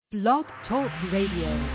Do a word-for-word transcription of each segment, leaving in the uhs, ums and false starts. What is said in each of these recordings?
Blog Talk Radio.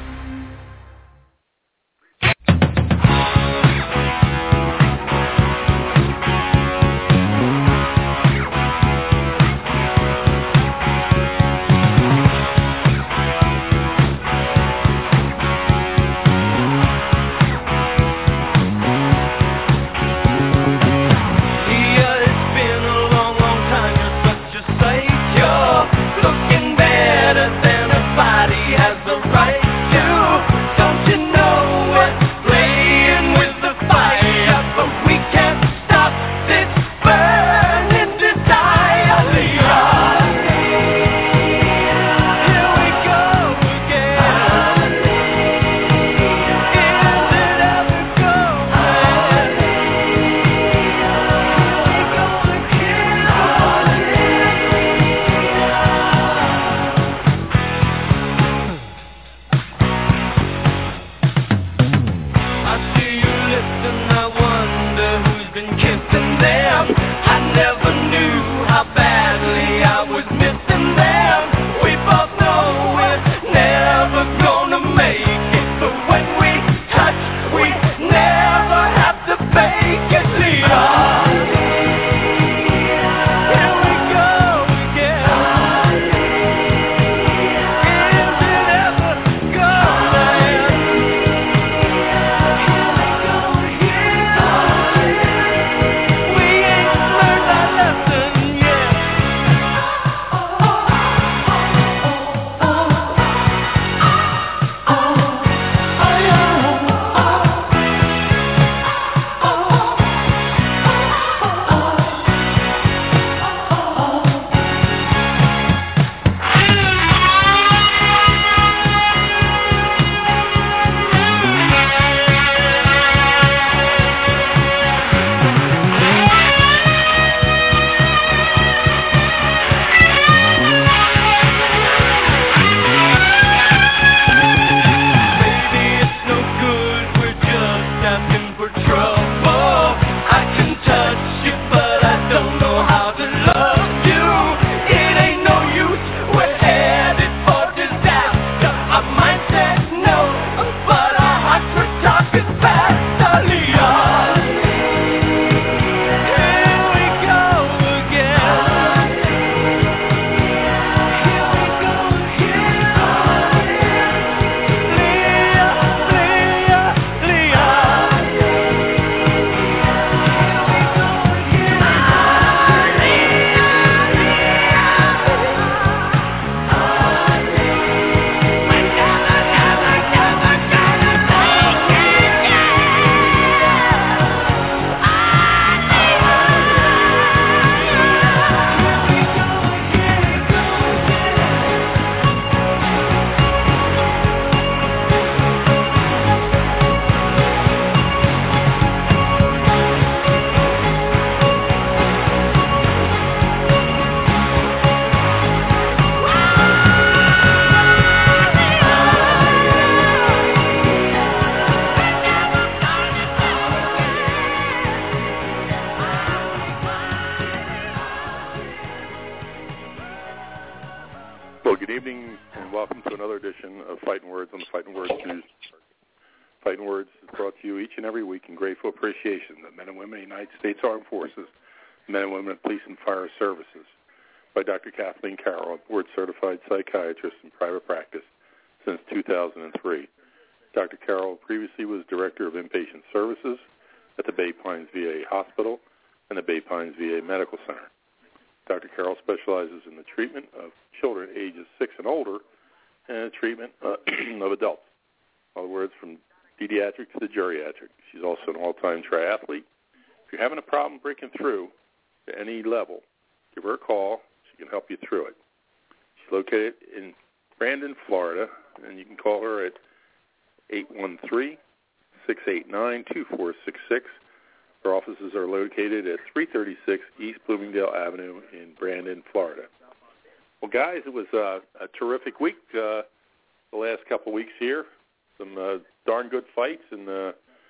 Kathleen Carroll, board-certified psychiatrist in private practice since two thousand three. Doctor Carroll previously was Director of Inpatient Services at the Bay Pines V A Hospital and the Bay Pines V A Medical Center. Doctor Carroll specializes in the treatment of children ages six and older and the treatment uh, of adults. In other words, from pediatric to the geriatric. She's also an all-time triathlete. If you're having a problem breaking through to any level, give her a call. She can help you through it. She's located in Brandon, Florida, and you can call her at eight one three, six eight nine, two four six six. Her offices are located at three thirty-six East Bloomingdale Avenue in Brandon, Florida. Well, guys, it was uh, a terrific week uh, the last couple weeks here. Some uh, darn good fights, and, uh,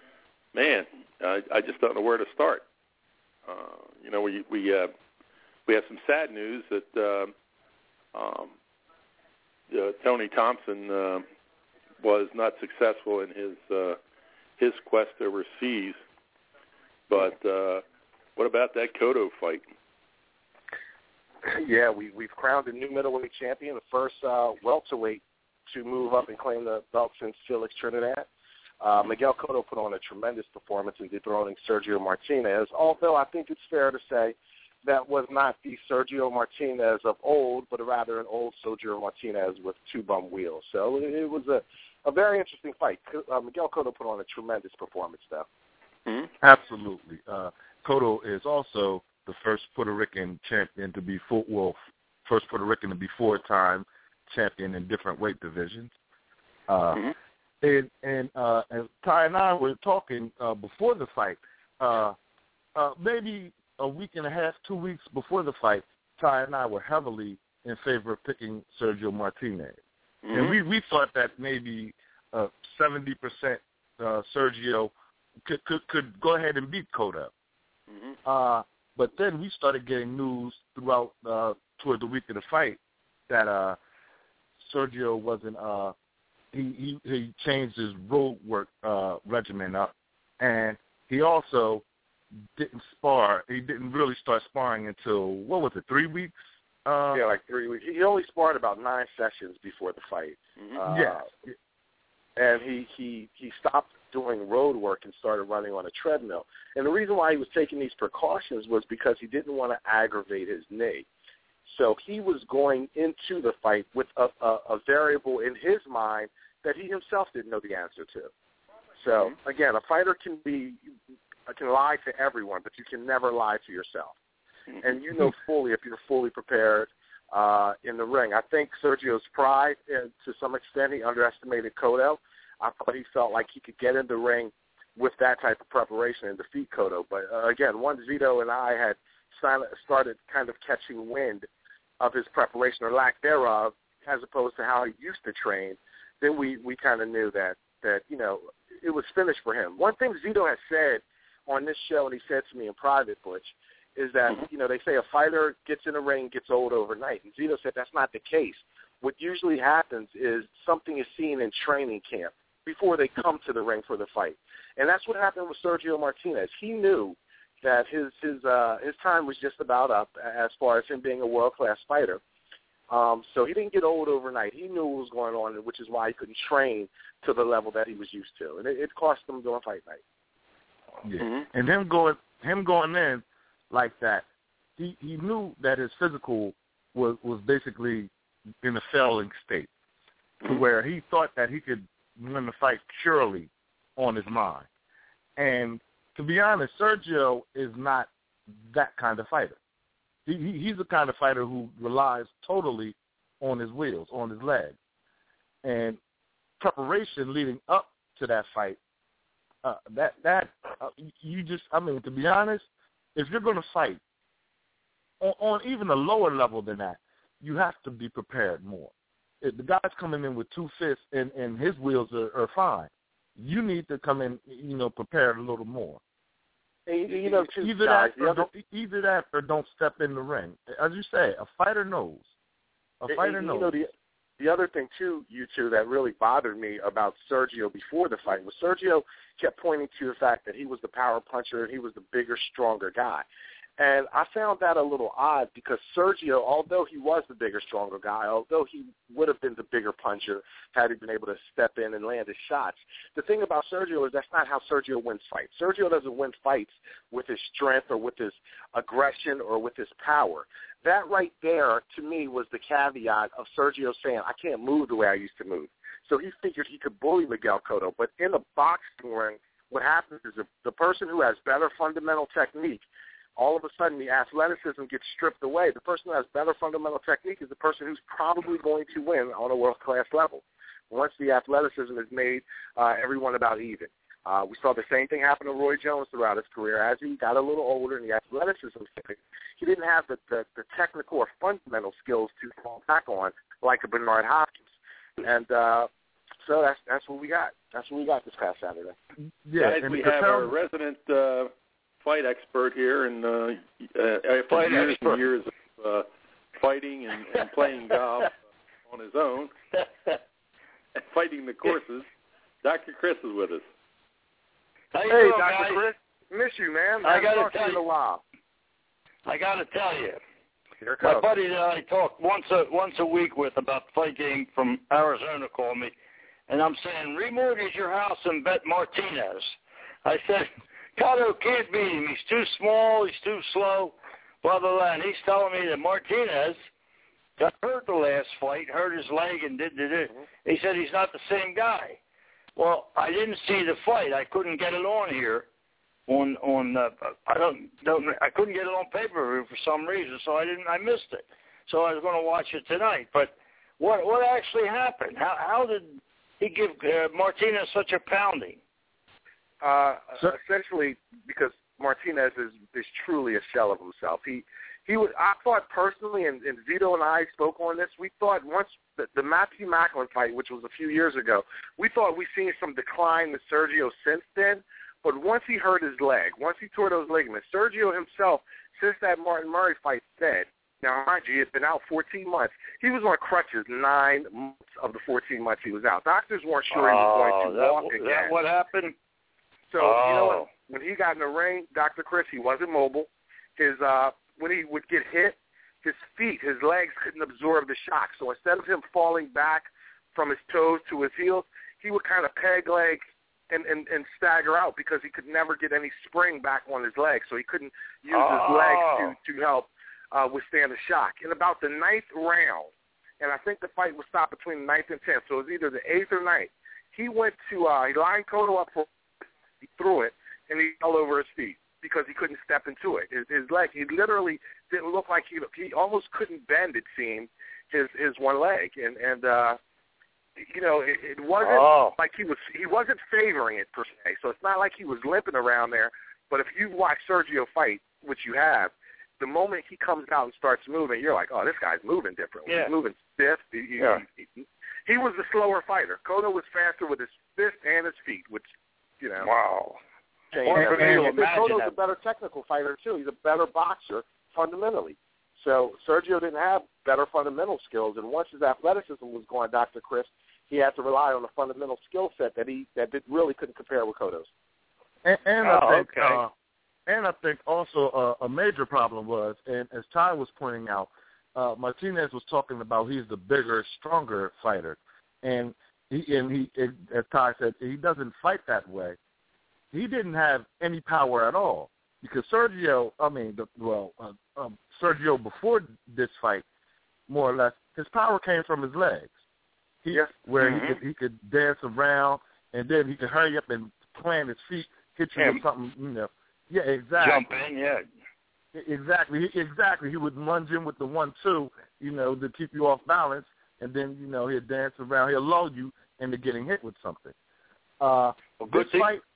man, I, I just don't know where to start. Uh, you know, we we uh, we have some sad news that uh, um, uh, Tony Thompson uh, was not successful in his uh, his quest overseas. But uh, what about that Cotto fight? Yeah, we, we've crowned a new middleweight champion, the first uh, welterweight to move up and claim the belt since Felix Trinidad. Uh, Miguel Cotto put on a tremendous performance in dethroning Sergio Martinez, although I think it's fair to say that was not the Sergio Martinez of old, but rather an old Sergio Martinez with two bum wheels. So it, it was a, a very interesting fight. Uh, Miguel Cotto put on a tremendous performance, though. Mm-hmm. Absolutely. Uh, Cotto is also the first Puerto Rican champion to be full, well, first Puerto Rican to be four-time champion in different weight divisions. Uh, mm-hmm. And, and, uh, and Ty and I were talking uh, before the fight. Uh, uh, maybe a week and a half, two weeks before the fight, Ty and I were heavily in favor of picking Sergio Martinez. Mm-hmm. And we, we thought that maybe uh, seventy percent uh, Sergio could, could could go ahead and beat Cotto. Mm-hmm. Uh, but then we started getting news throughout uh, toward the week of the fight that uh, Sergio wasn't uh, he, he he changed his road work uh, regimen up, and he also didn't spar. He didn't really start sparring until, what was it, three weeks? Uh, yeah, like three weeks. He only sparred about nine sessions before the fight. Mm-hmm. Uh, yeah. And he, he, he stopped doing road work and started running on a treadmill. And the reason why he was taking these precautions was because he didn't want to aggravate his knee. So he was going into the fight with a, a, a variable in his mind that he himself didn't know the answer to. So, mm-hmm. again, a fighter can be can lie to everyone, but you can never lie to yourself. Mm-hmm. And you know fully if you're fully prepared uh, in the ring. I think Sergio's pride, uh, to some extent, he underestimated Cotto. I thought he felt like he could get in the ring with that type of preparation and defeat Cotto. But, uh, again, once Zito and I had started kind of catching wind of his preparation or lack thereof, as opposed to how he used to train, then we, we kind of knew that, that, you know, it was finished for him. One thing Zito has said on this show, and he said to me in private, Butch, is that, you know, they say a fighter gets in the ring, gets old overnight. And Zito said that's not the case. What usually happens is something is seen in training camp before they come to the ring for the fight. And that's what happened with Sergio Martinez. He knew that his his uh, his time was just about up as far as him being a world-class fighter. Um, so he didn't get old overnight. He knew what was going on, which is why he couldn't train to the level that he was used to. And it, it cost him during fight night. Yeah. Mm-hmm. And him going him going in like that, he, he knew that his physical was, was basically in a failing state, to where he thought that he could win the fight purely on his mind. And to be honest, Sergio is not that kind of fighter. He, he he's the kind of fighter who relies totally on his wheels, on his legs. And preparation leading up to that fight, uh, that that uh, you just, I mean, to be honest, if you're going to fight on, on even a lower level than that, you have to be prepared more. If the guy's coming in with two fists and, and his wheels are, are fine, you need to come in, you know, prepared a little more. And, you know, too, either guys, that, or other, don't, either that, or don't step in the ring. As you say, a fighter knows. A fighter and, knows. You know, the, the other thing too, you two, that really bothered me about Sergio before the fight was Sergio kept pointing to the fact that he was the power puncher and he was the bigger, stronger guy. And I found that a little odd because Sergio, although he was the bigger, stronger guy, although he would have been the bigger puncher had he been able to step in and land his shots, the thing about Sergio is that's not how Sergio wins fights. Sergio doesn't win fights with his strength or with his aggression or with his power. That right there, to me, was the caveat of Sergio saying, I can't move the way I used to move. So he figured he could bully Miguel Cotto. But in a boxing ring, what happens is the, the person who has better fundamental technique, all of a sudden the athleticism gets stripped away. The person who has better fundamental technique is the person who's probably going to win on a world-class level. Once the athleticism is made, uh, everyone about even. Uh, we saw the same thing happen to Roy Jones throughout his career. As he got a little older and the athleticism, he didn't have the, the, the technical or fundamental skills to fall back on like a Bernard Hopkins. And uh, so that's that's what we got. That's what we got this past Saturday. Yeah, Guys, we have our resident uh, fight expert here, and uh, uh, after years expert. and years of uh, fighting and, and playing golf uh, on his own and fighting the courses. Doctor Chris is with us. How you Hey, doing, Doctor guys? Chris. Miss you, man. I Haven't gotta talked to tell you in a you. while. I got to tell you, Here it my comes. buddy that I talk once a once a week with about the fight game from Arizona called me, and I'm saying, remortgage your house and bet Martinez. I said, Cotto can't beat him. He's too small. He's too slow. Blah, blah, blah. And he's telling me that Martinez got hurt the last fight, hurt his leg, and did, did, did. He said he's not the same guy. Well, I didn't see the fight. I couldn't get it on here. On on uh, I don't don't I couldn't get it on pay-per-view for some reason, so I didn't I missed it. So I was going to watch it tonight. But what what actually happened? How how did he give uh, Martinez such a pounding? Uh, So- essentially, because Martinez is is truly a shell of himself. He he was. I thought personally, and, and Zito and I spoke on this. We thought once the, the Matthew Macklin fight, which was a few years ago, we thought we seen some decline with Sergio since then. But once he hurt his leg, once he tore those ligaments, Sergio himself, since that Martin Murray fight, said, now mind you, he had been out fourteen months. He was on crutches nine months of the fourteen months he was out. Doctors weren't sure he was going to that, walk is again. that what happened? So oh. you know what? When he got in the ring, Doctor Chris, he wasn't mobile. His uh, when he would get hit, his feet, his legs couldn't absorb the shock. So instead of him falling back from his toes to his heels, he would kind of peg leg and, and, and stagger out because he could never get any spring back on his legs. So he couldn't use oh. his legs to, to help uh, withstand the shock. In about the ninth round, and I think the fight was stopped between the ninth and tenth, so it was either the eighth or ninth, he went to, uh, he lined Cotto up for, he threw it, and he fell over his feet because he couldn't step into it. His, his leg, he literally didn't look like he, he almost couldn't bend, it seemed, his, his one leg. And, and uh, you know, it, it wasn't oh. like he was, he wasn't favoring it per se. So it's not like he was limping around there. But if you watch Sergio fight, which you have, the moment he comes out and starts moving, you're like, oh, this guy's moving differently. Yeah. He's moving stiff. He, he, Yeah. he, he was the slower fighter. Cotto was faster with his fist and his feet, which, you know. Wow. And, Hard for me to and imagine Cotto's that. a better technical fighter, too. He's a better boxer fundamentally. So Sergio didn't have better fundamental skills, and once his athleticism was gone, Doctor Chris, he had to rely on a fundamental skill set that he that did, really couldn't compare with Cotto's. And, and Oh, I think, okay. uh, and I think also uh, a major problem was, and as Ty was pointing out, uh, Martinez was talking about he's the bigger, stronger fighter, and he and he, as Ty said, he doesn't fight that way. He didn't have any power at all because Sergio, I mean, the, well, uh, um, Sergio before this fight, more or less, his power came from his legs. He, Yes. Where Mm-hmm. he could he could dance around, and then he could hurry up and plant his feet, hit you Yeah. with something, you know. Yeah, exactly. Jump in, yeah. Exactly, exactly. He would lunge in with the one-two, you know, to keep you off balance, and then, you know, he'd dance around. He'll lull you into getting hit with something. Uh, Well, this good thing- fight,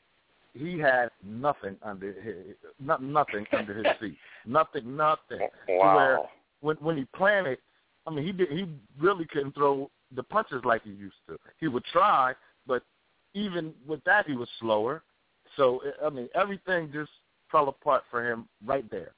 he had nothing under his, not, nothing under his feet. Nothing, nothing. To where Wow. when when he planted, I mean, he did, he really couldn't throw the punches like he used to. He would try, but even with that, he was slower. So, I mean, everything just fell apart for him right there.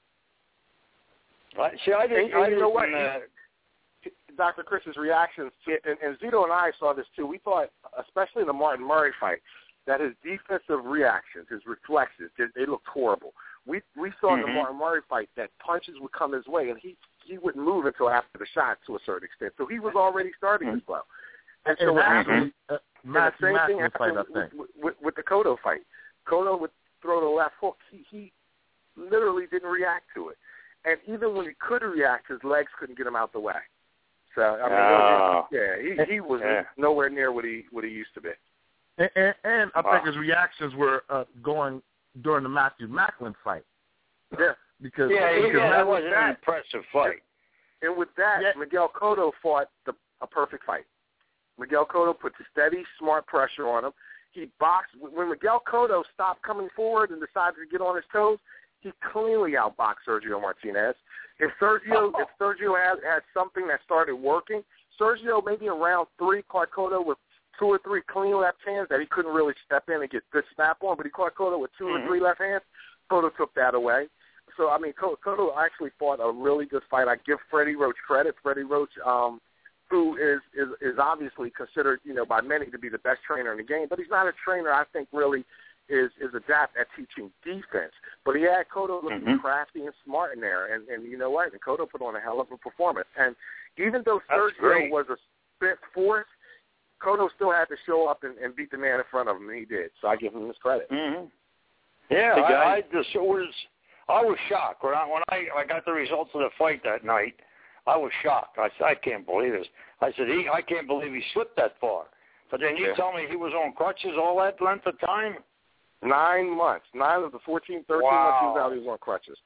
Right. See, I didn't. And- I and you know what? didn't, uh, Doctor Chris's reactions, to, and, and Zito and I saw this too. We thought, especially in the Martin Murray fight, that his defensive reactions, his reflexes, they, they looked horrible. We we saw in the Mhm. Martin Murray fight that punches would come his way, and he he wouldn't move until after the shot to a certain extent. So he was already starting Mhm. his blow. And, And so what actually, happened, uh, and Matthew the same thing Macklin fight, I happened think. with, with, with the Cotto fight. Cotto would throw the left hook. He, he literally didn't react to it. And even when he could react, his legs couldn't get him out the way. So, I mean, Oh. yeah, he, he was Yeah. nowhere near what he what he used to be. And, and, and I Wow. think his reactions were uh, going during the Matthew Macklin fight. Yeah. Because, yeah, yeah, because that Matt- wasn't an impressive fight. And with that, Yeah. Miguel Cotto fought the, a perfect fight. Miguel Cotto put steady, smart pressure on him. He boxed. When Miguel Cotto stopped coming forward and decided to get on his toes, he cleanly outboxed Sergio Martinez. If Sergio, if Sergio had, had something that started working, Sergio maybe in round three caught Cotto with two or three clean left hands that he couldn't really step in and get good snap on, but he caught Cotto with two Mhm. or three left hands. Cotto took that away. So, I mean, Cotto actually fought a really good fight. I give Freddie Roach credit. Freddie Roach um, who is, is is obviously considered, you know, by many to be the best trainer in the game, but he's not a trainer I think really is is adept at teaching defense. But he had Cotto looking mm-hmm. crafty and smart in there, and, and you know what? And Cotto put on a hell of a performance. And even though Sergio was a spent force, Cotto still had to show up and, and beat the man in front of him, and he did. So I give him his credit. Mm-hmm. Yeah, I, I just was I was shocked when I when I, I got the results of the fight that night. I was shocked. I said, I can't believe this. I said, he, I can't believe he slipped that far. But then you yeah. tell me he was on crutches all that length of time? Nine months. Nine of the fourteen, thirteen wow. months he was out, he was on crutches.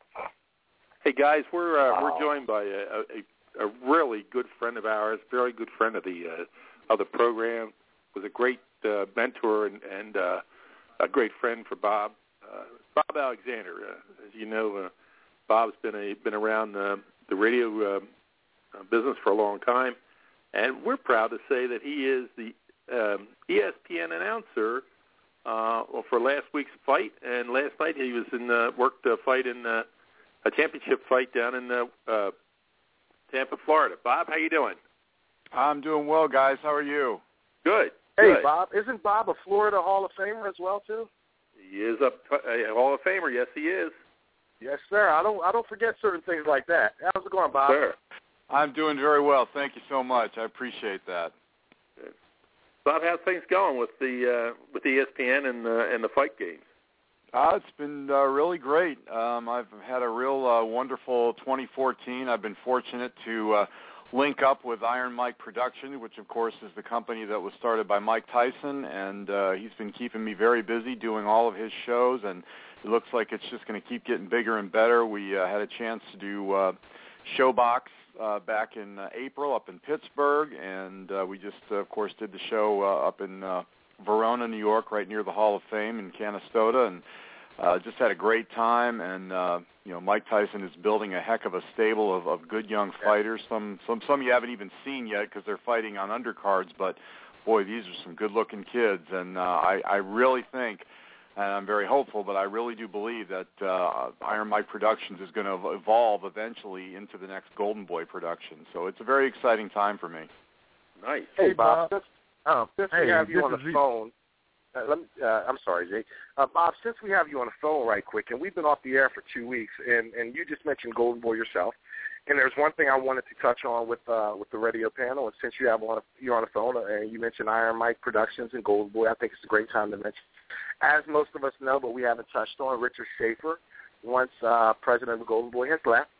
Hey, guys, we're uh, wow. we're joined by a, a, a really good friend of ours, very good friend of the uh, of the program, was a great uh, mentor and, and uh, a great friend for Bob. Uh, Bob Alexander, uh, as you know, uh, Bob's been a been around uh, the radio uh, business for a long time, and we're proud to say that he is the um, E S P N announcer uh, for last week's fight. And last night he was in uh, worked a fight in uh, a championship fight down in uh, uh, Tampa, Florida. Bob, how you doing? I'm doing well, guys. How are you? Good. Hey, Good. Bob, isn't Bob a Florida Hall of Famer as well too? He is a, a Hall of Famer. Yes, he is. Yes, sir. I don't I don't forget certain things like that. How's it going, Bob? Sir. I'm doing very well. Thank you so much. I appreciate that. Good. Bob, how's things going with the uh, with the E S P N and the and the fight games? Uh, it's been uh, really great. Um, I've had a real uh, wonderful twenty fourteen. I've been fortunate to uh, link up with Iron Mike Production, which, of course, is the company that was started by Mike Tyson, and uh, he's been keeping me very busy doing all of his shows, and it looks like it's just going to keep getting bigger and better. We uh, had a chance to do uh, Showbox uh, back in uh, April up in Pittsburgh, and uh, we just, uh, of course, did the show uh, up in uh, Verona, New York, right near the Hall of Fame in Canastota, and uh, just had a great time. And uh, you know, Mike Tyson is building a heck of a stable of, of good young fighters. Some, some, some you haven't even seen yet because they're fighting on undercards, but boy, these are some good-looking kids, and uh, I, I really think. And I'm very hopeful, but I really do believe that uh, Iron Mike Productions is going to evolve eventually into the next Golden Boy production. So it's a very exciting time for me. Nice. Hey, Bob. Since, um, since hey, we have you on the Z. phone, uh, let me, uh, I'm sorry, Jay. Uh, Bob, since we have you on the phone right quick, and we've been off the air for two weeks, and, and you just mentioned Golden Boy yourself, and there's one thing I wanted to touch on with uh, with the radio panel, and since you have on a, you're on the phone, uh, and you mentioned Iron Mike Productions and Golden Boy, I think it's a great time to mention. As most of us know, but we haven't touched on, Richard Schaefer, once uh, president of Golden Boy, has left,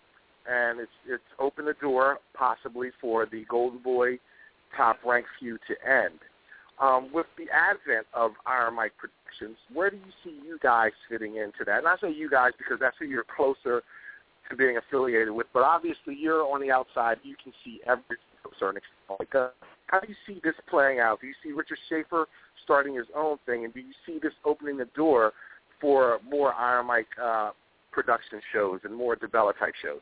and it's it's opened the door possibly for the Golden Boy top-ranked feud to end. Um, with the advent of Iron Mike Productions, where do you see you guys fitting into that? And I say you guys because that's who you're closer to being affiliated with, but obviously you're on the outside. You can see everything to a certain extent. Like, uh, how do you see this playing out? Do you see Richard Schaefer starting his own thing, and do you see this opening the door for more Iron Mike uh, production shows and more DeBella-type shows?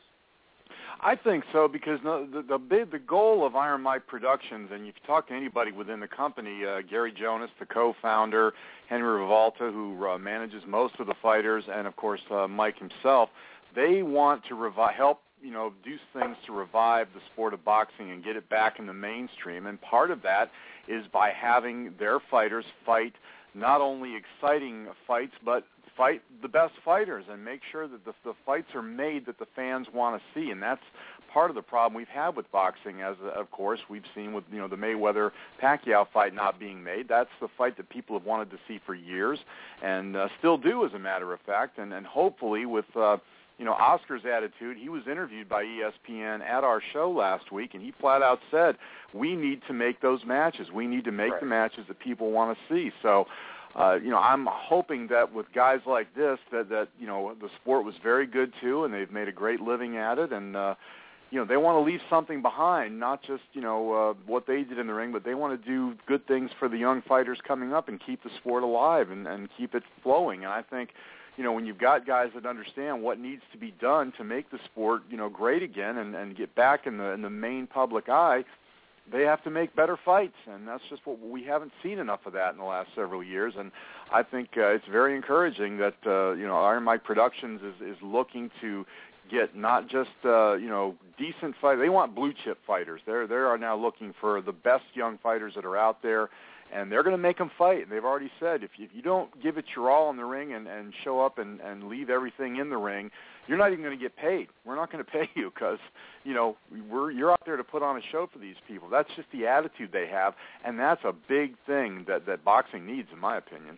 I think so, because the the, the big the goal of Iron Mike Productions, and if you talk to anybody within the company, uh, Gary Jonas, the co-founder, Henry Rivalta, who uh, manages most of the fighters, and of course uh, Mike himself, they want to revi- help you know do things to revive the sport of boxing and get it back in the mainstream. And part of that is by having their fighters fight not only exciting fights, but fight the best fighters and make sure that the, the fights are made that the fans want to see. And that's part of the problem we've had with boxing, as of course we've seen with you know the Mayweather-Pacquiao fight not being made. That's the fight that people have wanted to see for years and uh, still do, as a matter of fact. And, and hopefully with uh, you know Oscar's attitude, he was interviewed by E S P N at our show last week, and he flat out said, we need to make those matches. We need to make right. the matches that people want to see. So Uh, you know, I'm hoping that with guys like this, that, that, you know, the sport was very good too, and they've made a great living at it, and, uh, you know, they want to leave something behind, not just, you know, uh, what they did in the ring, but they want to do good things for the young fighters coming up and keep the sport alive and, and keep it flowing. And I think, you know, when you've got guys that understand what needs to be done to make the sport, you know, great again and, and get back in the in the main public eye, they have to make better fights, and that's just what we haven't seen enough of that in the last several years. And I think uh, it's very encouraging that uh, you know Iron Mike Productions is, is looking to get not just uh, you know decent fighters. They want blue chip fighters. They're they are now looking for the best young fighters that are out there, and they're going to make them fight. And they've already said if you, if you don't give it your all in the ring and, and show up and, and leave everything in the ring, you're not even going to get paid. We're not going to pay you because you know we're you're out there to put on a show for these people. That's just the attitude they have, and that's a big thing that that boxing needs, in my opinion.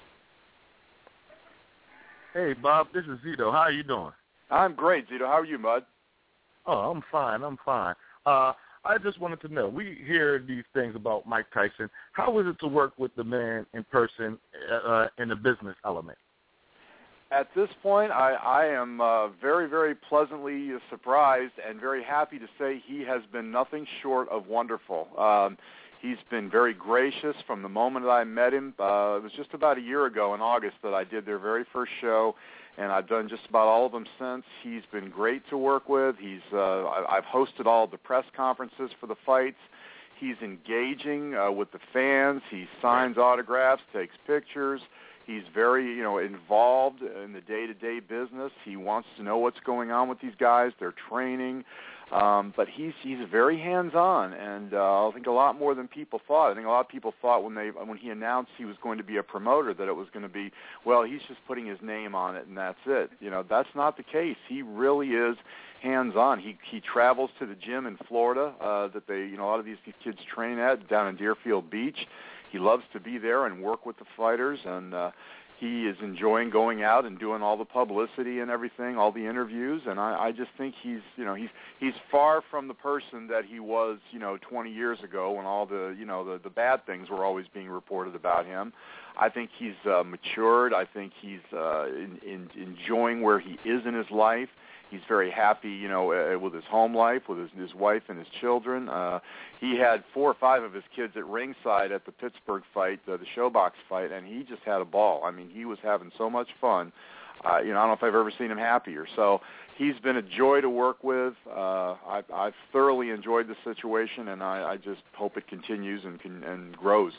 Hey, Bob, this is Zito. How are you doing? I'm great, Zito. How are you, Bud? Oh, I'm fine. I'm fine. Uh, I just wanted to know, we hear these things about Mike Tyson. How is it to work with the man in person uh, in the business element? At this point, I, I am uh, very, very pleasantly surprised and very happy to say he has been nothing short of wonderful. Um, he's been very gracious from the moment that I met him. Uh, it was just about a year ago in August that I did their very first show, and I've done just about all of them since. He's been great to work with. He's uh, I, I've hosted all of the press conferences for the fights. He's engaging uh, with the fans. He signs autographs, takes pictures. He's very, you know, involved in the day-to-day business. He wants to know what's going on with these guys, their training. Um, but he's he's very hands-on, and uh, I think a lot more than people thought. I think a lot of people thought when they when he announced he was going to be a promoter that it was going to be, well, he's just putting his name on it and that's it. You know, that's not the case. He really is hands-on. He he travels to the gym in Florida uh, that they, you know, a lot of these, these kids train at down in Deerfield Beach. He loves to be there and work with the fighters, and uh, he is enjoying going out and doing all the publicity and everything, all the interviews. And I, I just think he's, you know, he's he's far from the person that he was, you know, twenty years ago when all the, you know, the, the bad things were always being reported about him. I think he's uh, matured. I think he's uh, in, in, enjoying where he is in his life. He's very happy, you know, uh, with his home life, with his, his wife and his children. Uh, he had four or five of his kids at ringside at the Pittsburgh fight, uh, the Showbox fight, and he just had a ball. I mean, he was having so much fun. Uh, you know, I don't know if I've ever seen him happier. So he's been a joy to work with. Uh, I've, I've thoroughly enjoyed the situation, and I, I just hope it continues and, can, and grows.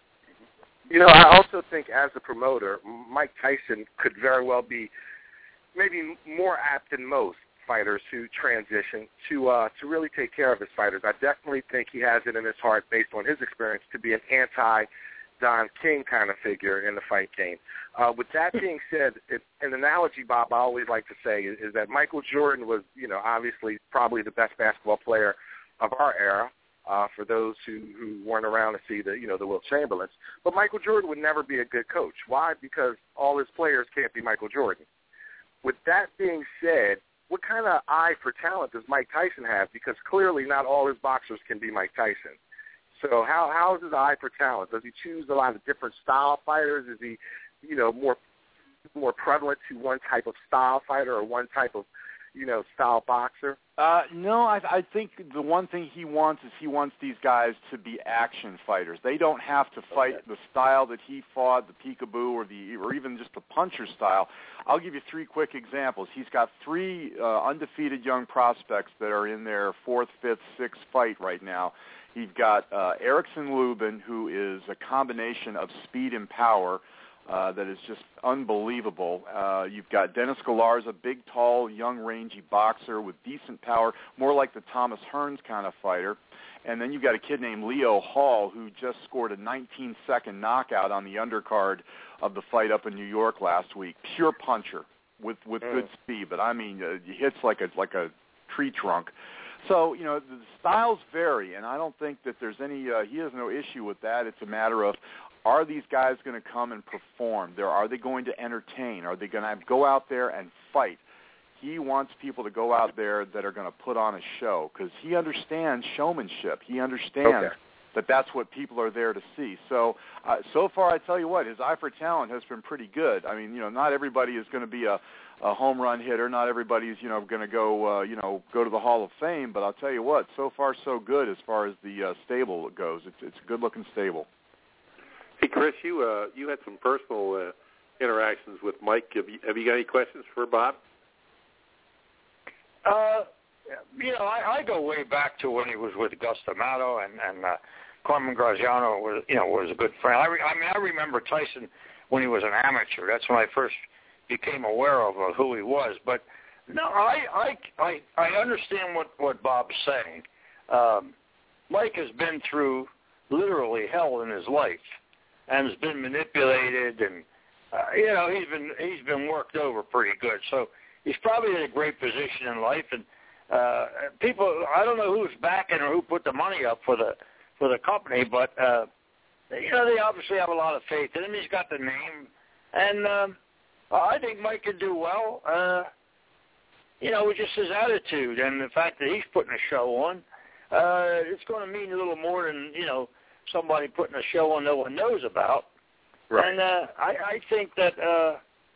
You know, I also think as a promoter, Mike Tyson could very well be maybe more apt than most fighters who transition to uh, to really take care of his fighters. I definitely think he has it in his heart, based on his experience, to be an anti-Don King kind of figure in the fight game. Uh, with that being said, it, an analogy, Bob, I always like to say is, is that Michael Jordan was, you know, obviously probably the best basketball player of our era. Uh, for those who, who weren't around to see the, you know, the Wilt Chamberlains. But Michael Jordan would never be a good coach. Why? Because all his players can't be Michael Jordan. With that being said, what kind of eye for talent does Mike Tyson have? Because clearly not all his boxers can be Mike Tyson. So how how is his eye for talent? Does he choose a lot of different style fighters? Is he, you know, more more prevalent to one type of style fighter or one type of, you know, style boxer? Uh, no, I, I think the one thing he wants is he wants these guys to be action fighters. They don't have to fight okay. the style that he fought, the peekaboo or the or even just the puncher style. I'll give you three quick examples. He's got three uh, undefeated young prospects that are in their fourth, fifth, sixth fight right now. You've got uh, Erickson Lubin, who is a combination of speed and power. Uh, that is just unbelievable. Uh, you've got Dennis Galarza, big, tall, young, rangy boxer with decent power, more like the Thomas Hearns kind of fighter. And then you've got a kid named Leo Hall who just scored a nineteen-second knockout on the undercard of the fight up in New York last week. Pure puncher with with mm. good speed, but I mean, uh, he hits like a like a tree trunk. So, you know, the styles vary, and I don't think that there's any, uh, he has no issue with that. It's a matter of, are these guys going to come and perform? There, are they going to entertain? Are they going to go out there and fight? He wants people to go out there that are going to put on a show because he understands showmanship. He understands okay. that that's what people are there to see. So, uh, so far, I tell you what, his eye for talent has been pretty good. I mean, you know, not everybody is going to be a, a home run hitter. Not everybody's, you know, going to go, uh, you know, go to the Hall of Fame. But I'll tell you what, so far so good as far as the uh, stable goes. It's it's a good-looking stable. Hey, Chris, you uh, you had some personal uh, interactions with Mike. Have you, have you got any questions for Bob? Uh, you know, I, I go way back to when he was with Gus D'Amato, and and uh, Carmen Graziano was, you know, was a good friend. I, re, I mean, I remember Tyson when he was an amateur. That's when I first became aware of uh, who he was. But No, I I I, I understand what, what Bob's saying. Um, Mike has been through literally hell in his life, and has been manipulated, and uh, you know he's been he's been worked over pretty good. So he's probably in a great position in life, and uh, people I don't know who's backing or who put the money up for the for the company, but uh, you know they obviously have a lot of faith in him. He's got the name, and um, I think Mike can do well. Uh, You know, with just his attitude and the fact that he's putting a show on, uh, it's going to mean a little more than, you know, somebody putting a show on no one knows about. Right. And uh, I, I think that, uh,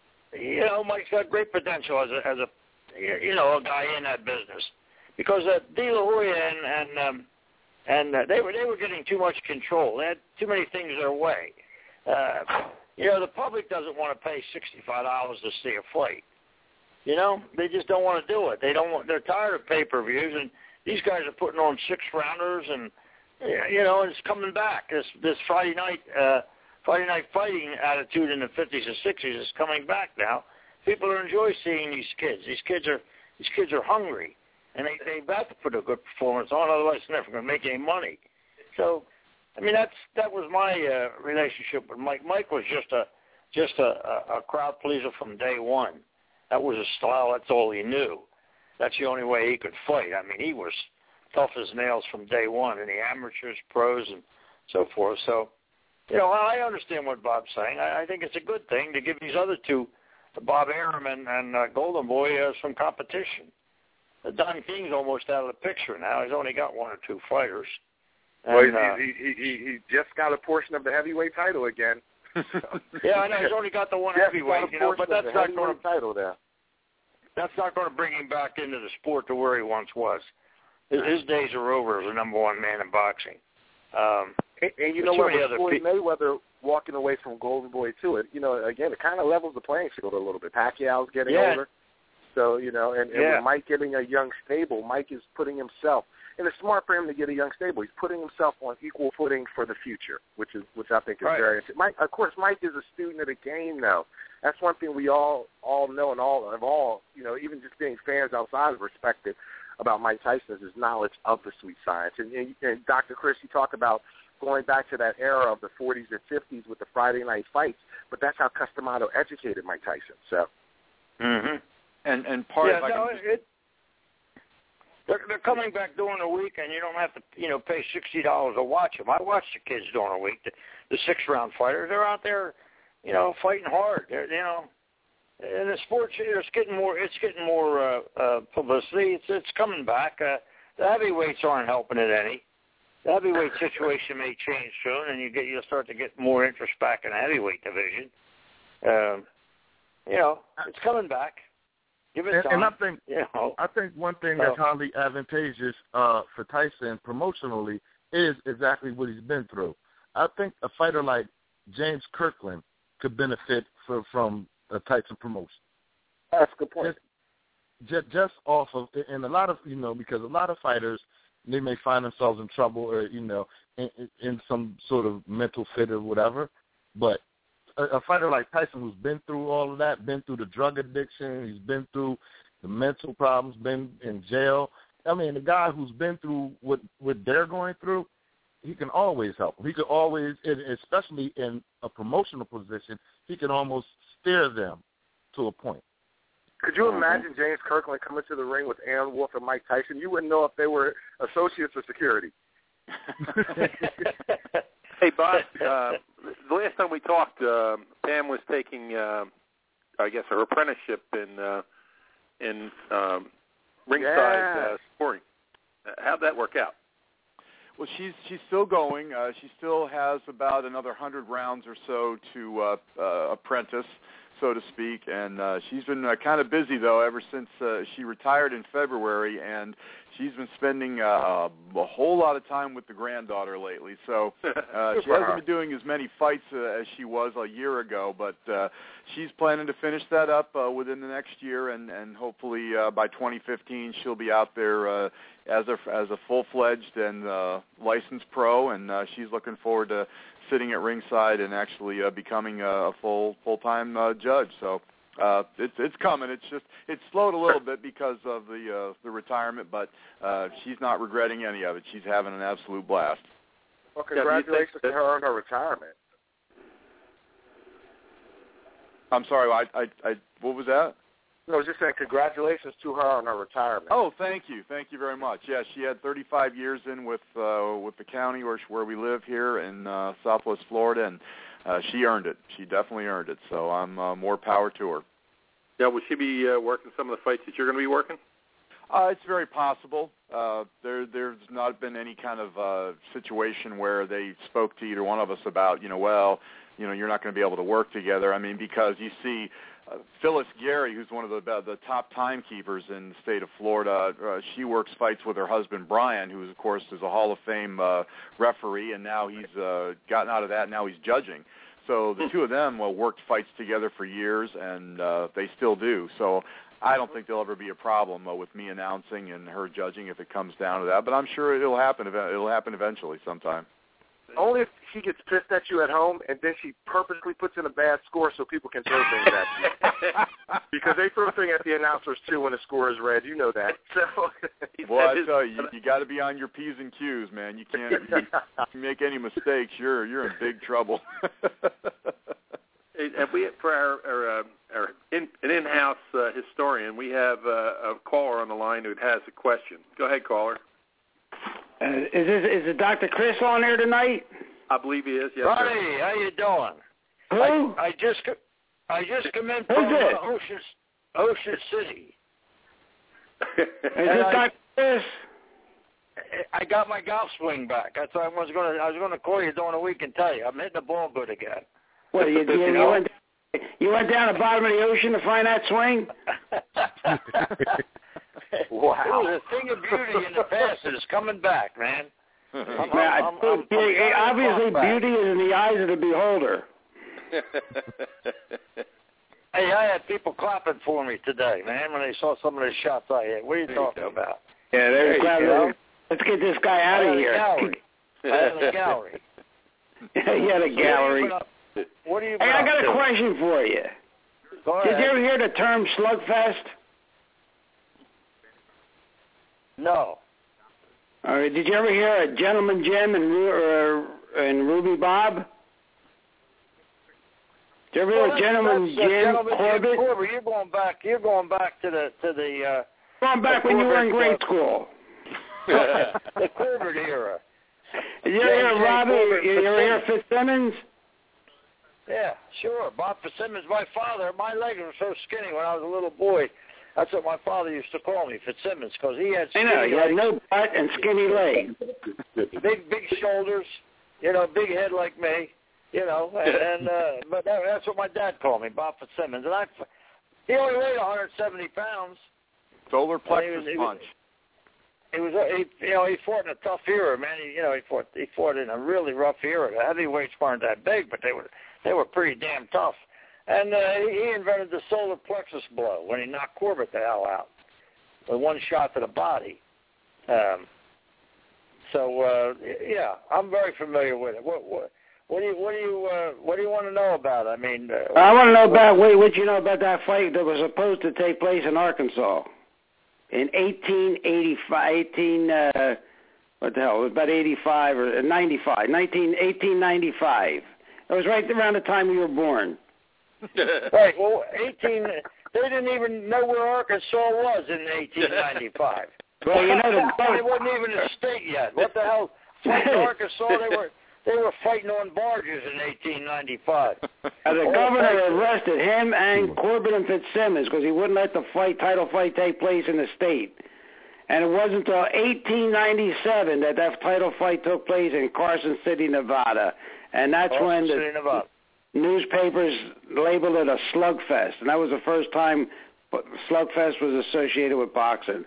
you know, Mike's got great potential as a, as a, you know, a guy in that business. Because uh, De La Hoya and, and, um, and uh, they were they were getting too much control. They had too many things their way. Uh, you know, the public doesn't want to pay sixty-five dollars to see a fight. You know, they just don't want to do it. They don't want. They're tired of pay-per-views, and these guys are putting on six-rounders, and you know, and it's coming back. This this Friday night, uh, Friday night fighting attitude in the fifties and sixties is coming back now. People are enjoying seeing these kids. These kids are these kids are hungry, and they they've got to put a good performance on, otherwise they're never going to make any money. So, I mean, that's that was my uh, relationship with Mike. Mike was just a just a, a crowd pleaser from day one. That was his style. That's all he knew. That's the only way he could fight. I mean, he was tough as nails from day one, in the amateurs, pros, and so forth. So, you know, I understand what Bob's saying. I, I think it's a good thing to give these other two, Bob Arum and, and uh, Golden Boy, uh, some competition. Uh, Don King's almost out of the picture now. He's only got one or two fighters. And, well, uh, he, he, he, he just got a portion of the heavyweight title again. Yeah, I know. He's only got the one yes, heavyweight, you know, but that's not going to title there. That's not going to bring him back into the sport to where he once was. His, his days are over as the number one man in boxing. Um, and, and you know what? With Floyd pe- Mayweather walking away from Golden Boy too, it you know again it kind of levels the playing field a little bit. Pacquiao's getting yeah. older, so you know, and, and yeah. with Mike getting a young stable, Mike is putting himself. And it's smart for him to get a young stable. He's putting himself on equal footing for the future, which is which I think is right. very interesting. Mike, of course, Mike is a student of the game, though. That's one thing we all all know, and all of all, you know, even just being fans outside of perspective about Mike Tyson is his knowledge of the sweet science. And, and, and Doctor Chris, you talk about going back to that era of the forties and fifties with the Friday night fights, but that's how Cus D'Amato educated Mike Tyson. So, mm-hmm. and and part yeah, of no, just... it. They're, they're coming back during the week, and you don't have to, you know, pay sixty dollars to watch them. I watch the kids during the week, the, the six-round fighters. They're out there, you know, fighting hard. They're, you know, and the sports, it's getting more, it's getting more uh, uh, publicity. It's it's coming back. Uh, the heavyweights aren't helping it any. The heavyweight situation may change soon, and you get you'll start to get more interest back in the heavyweight division. Um, you know, it's coming back. Give it and, time. and I think you know, I think one thing that's highly advantageous uh, for Tyson promotionally is exactly what he's been through. I think a fighter like James Kirkland could benefit for, from a Tyson promotion. That's a good point. Just, just off of, and a lot of, you know, because a lot of fighters, they may find themselves in trouble or, you know, in, in some sort of mental fit or whatever, but A, a fighter like Tyson who's been through all of that, been through the drug addiction, he's been through the mental problems, been in jail. I mean, the guy who's been through what, what they're going through, he can always help them. He could always, especially in a promotional position, he can almost steer them to a point. Could you imagine James Kirkland coming to the ring with Aaron Wolf and Mike Tyson? You wouldn't know if they were associates or security. Hey, Bob, uh, the last time we talked, uh, Pam was taking, uh, I guess, her apprenticeship in uh, in um, ringside yeah. uh, scoring. How'd that work out? Well, she's she's still going. Uh, she still has about another hundred rounds or so to uh, uh, apprentice, so to speak, and uh, she's been uh, kind of busy though ever since uh, she retired in February, and she's been spending uh, a whole lot of time with the granddaughter lately. So uh, she hasn't been doing as many fights uh, as she was a year ago, but uh, she's planning to finish that up uh, within the next year, and and hopefully uh, by twenty fifteen she'll be out there uh, as a as a full-fledged and uh, licensed pro, and uh, she's looking forward to sitting at ringside and actually uh, becoming a full full-time uh, judge. So uh, it's it's coming. It's just it's slowed a little bit because of the uh, the retirement, but uh, she's not regretting any of it. She's having an absolute blast. Well, congratulations to her on her retirement. I'm sorry. I, I, I what was that? No, I was just saying congratulations to her on her retirement. Oh, thank you, thank you very much. Yeah, she had thirty-five years in with uh, with the county where where we live here in uh, Southwest Florida, and uh, she earned it. She definitely earned it. So I'm uh, more power to her. Yeah, will she be uh, working some of the fights that you're going to be working? Uh, it's very possible. Uh, there, there's not been any kind of uh, situation where they spoke to either one of us about, you know, well, you know, you're not going to be able to work together. I mean, because you see, uh, Phyllis Gary, who's one of the uh, the top timekeepers in the state of Florida, uh, she works fights with her husband Brian, who, of course, is a Hall of Fame uh, referee, and now he's uh, gotten out of that. Now he's judging. So the two of them well, worked fights together for years, and uh, they still do. So I don't think there'll ever be a problem uh, with me announcing and her judging if it comes down to that. But I'm sure it'll happen. It'll happen eventually sometime. Only if she gets pissed at you at home, and then she purposely puts in a bad score so people can throw things at you. Because they throw things at the announcers, too, when the score is red. You know that. So, well, I tell you, you, you got to be on your P's and Q's, man. You can't you, if you make any mistakes, you're you're in big trouble. And we, for our, our, uh, our in, an in-house uh, historian, we have uh, a caller on the line who has a question. Go ahead, caller. Uh, is this is it Doctor Chris on there tonight? I believe he is. Yes, Ronnie, sir. how you doing? Who? I, I just I just come in Who's from this? uh, Ocean Ocean City. Is this I- Doctor Chris? I got my golf swing back. That's why I was going to I was going to call you during the week and tell you I'm hitting the ball good again. Well, you, you, you, went, you went down the bottom of the ocean to find that swing? Wow. It was a thing of beauty in the past that is coming back, man. I'm, I'm, Man, I'm, I'm, I'm, yeah, I'm obviously, back. beauty is in the eyes of the beholder. Hey, I had people clapping for me today, man, when they saw some of the shots I hit. What are you talking about? Yeah, there's There you go. Let's get this guy out I of had here. a gallery. I had a gallery. He had a gallery. What are you Hey, I got a question for you. Go Did ahead. you ever hear the term slugfest? No. All right. Did you ever hear a Gentleman Jim and, Ru- uh, and Ruby Bob? Did you ever Well, hear that's, Gentleman that's, uh, Jim Gentleman Corbett? Jim Corbett. You're going back. You're going back to the to the. Uh, Going back when you were in grade school. the Corbett era. Did you ever hear James Robbie? Corbett, You ever hear Fitzsimmons? Yeah, sure. Bob Fitzsimmons, my father, my legs were so skinny when I was a little boy. That's what my father used to call me, Fitzsimmons, because he had I skinny know. You had legs, no butt and skinny legs. big, big shoulders, you know, big head like me, you know. And, and uh, but that, that's what my dad called me, Bob Fitzsimmons. And I, he only weighed one hundred seventy pounds. Solar And he plexus was- he was- punch. He was, he, you know, he fought in a tough era, man. He, you know, he fought, he fought in a really rough era. The heavyweights weren't that big, but they were, they were pretty damn tough. And uh, he invented the solar plexus blow when he knocked Corbett the hell out with one shot to the body. Um, so uh, yeah, I'm very familiar with it. What, what, what do you, what do you, uh, what do you want to know about? I mean, uh, I want to know about what, what you know about that fight that was supposed to take place in Arkansas in eighteen eighty-five. eighteen, uh, what the hell? It was about eighty-five or ninety-five. nineteen, eighteen ninety-five. It was right around the time you were born. Right. Well, eighteen. They didn't even know where Arkansas was in eighteen ninety-five. Well, you know the It wasn't even a state yet. What the hell? Fighting Arkansas, they were they were fighting on barges in eighteen ninety-five. Uh, the governor arrested him and Corbett and Fitzsimmons because he wouldn't let the fight, title fight take place in the state. And it wasn't until eighteen ninety-seven that that title fight took place in Carson City, Nevada. And that's Carson when the City, Nevada. newspapers labeled it a slugfest. And that was the first time slugfest was associated with boxing.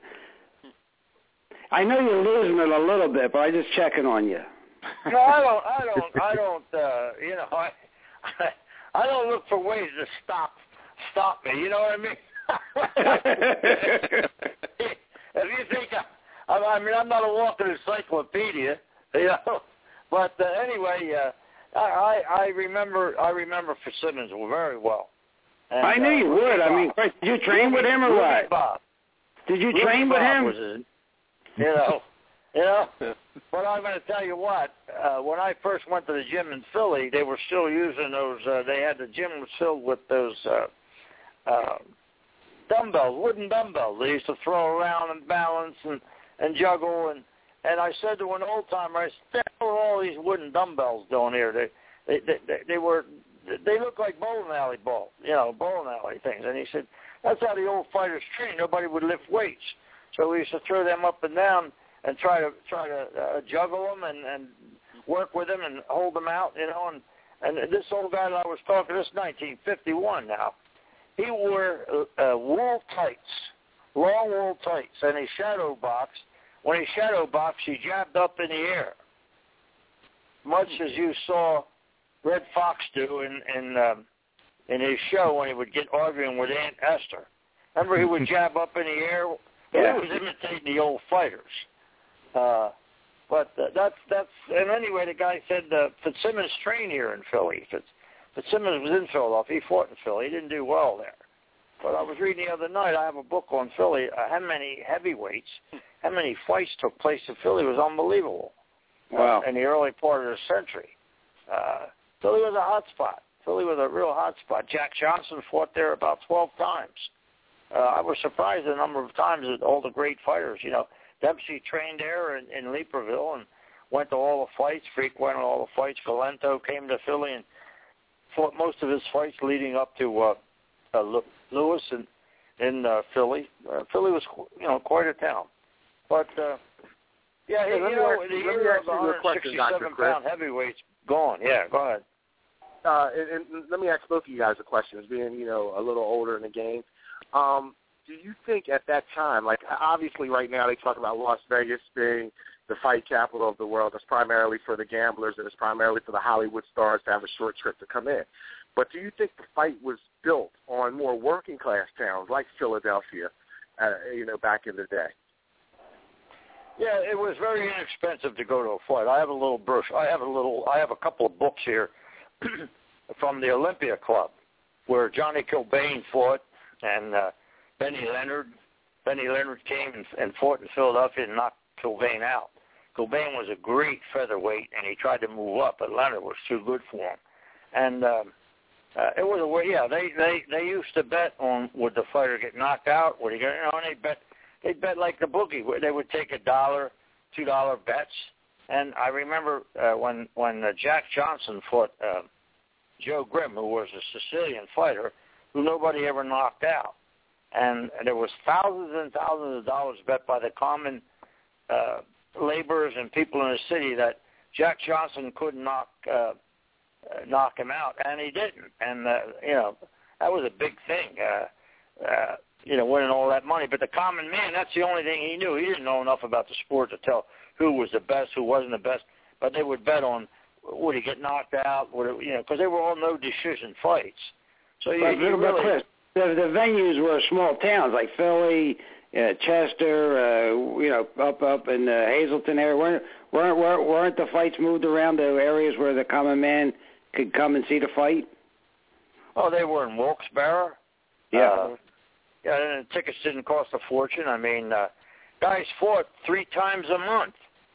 I know you're losing it a little bit, but I'm just checking on you. No, I don't. I don't. I don't. Uh, you know, I, I don't look for ways to stop stop me. You know what I mean? If you think I, I mean, I'm not a walking encyclopedia, you know. But uh, anyway, uh, I, I I remember I remember Fitzsimmons very well. And, I knew uh, you would. I mean, did you train Ruby, with him or Ruby what? Bob. Did you Ruby train with Bob him? Was his, you know, you know. But I'm going to tell you what. Uh, when I first went to the gym in Philly, they were still using those. Uh, they had the gym was filled with those uh, uh, dumbbells, wooden dumbbells. They used to throw around and balance and and juggle. And and I said to an old timer, I said, "What are all these wooden dumbbells doing here? They they they, they, they were." They look like bowling alley balls, you know, bowling alley things. And he said, that's how the old fighters trained. Nobody would lift weights. So we used to throw them up and down and try to try to uh, juggle them and, and work with them and hold them out, you know. And, and this old guy that I was talking, this is nineteen fifty-one now, he wore uh, wool tights, long wool tights, and he shadow boxed. When he shadow boxed, he jabbed up in the air, much as you saw Red Fox do in in, um, in his show when he would get arguing with Aunt Esther. Remember, he would jab up in the air. Yeah. He was imitating the old fighters. Uh, but uh, that's that's. And anyway, the guy said uh, Fitzsimmons trained here in Philly. Fitz, Fitzsimmons was in Philadelphia. He fought in Philly. He didn't do well there. But I was reading the other night. I have a book on Philly. Uh, how many heavyweights, how many fights took place in Philly was unbelievable. Wow. Uh, in the early part of the century. Uh, Philly was a hot spot. Philly was a real hot spot. Jack Johnson fought there about twelve times. Uh, I was surprised the number of times that all the great fighters, you know, Dempsey trained there in, in Leaperville and went to all the fights, frequented all the fights. Galento came to Philly and fought most of his fights leading up to uh, uh, Lewis in, in uh, Philly. Uh, Philly was, you know, quite a town. But, uh, yeah, Hey, you let me know, ask- the let me era ask of you a one question, Doctor sixty-seven Chris. pound heavyweights gone. Yeah, go ahead. Uh, and, and let me ask both of you guys a question, as being, you know, a little older in the game. Um, do you think at that time, like obviously right now they talk about Las Vegas being the fight capital of the world. That's primarily for the gamblers and it's primarily for the Hollywood stars to have a short trip to come in. But do you think the fight was built on more working class towns like Philadelphia, uh, you know, back in the day? Yeah, it was very inexpensive to go to a fight. I have a little brochure. I have a little. I have a couple of books here from the Olympia Club, where Johnny Kilbane fought, and uh, Benny Leonard. Benny Leonard came and, and fought in Philadelphia and knocked Kilbane out. Kilbane was a great featherweight, and he tried to move up, but Leonard was too good for him. And um, uh, it was a way. Yeah, they they they used to bet on would the fighter get knocked out? Would he get? You know, and they bet. They bet like the bookie. They would take a dollar, two dollar bets. And I remember uh, when when uh, Jack Johnson fought uh, Joe Grimm, who was a Sicilian fighter, who nobody ever knocked out. And, and there was thousands and thousands of dollars bet by the common uh, laborers and people in the city that Jack Johnson couldn't knock uh, knock him out, and he didn't. And uh, you know that was a big thing. Uh, uh, you know, winning all that money. But the common man, that's the only thing he knew. He didn't know enough about the sport to tell who was the best, who wasn't the best. But they would bet on would he get knocked out, would it, you know, because they were all no decision fights. So you, But, you but really, Chris, the, the venues were small towns like Philly, uh, Chester, uh, you know, up up in the Hazleton area. Weren't, weren't weren't weren't the fights moved around to areas where the common man could come and see the fight? oh, they were in Wilkes-Barre. Yeah. Uh, yeah, and the tickets didn't cost a fortune. I mean, uh, guys fought three times a month.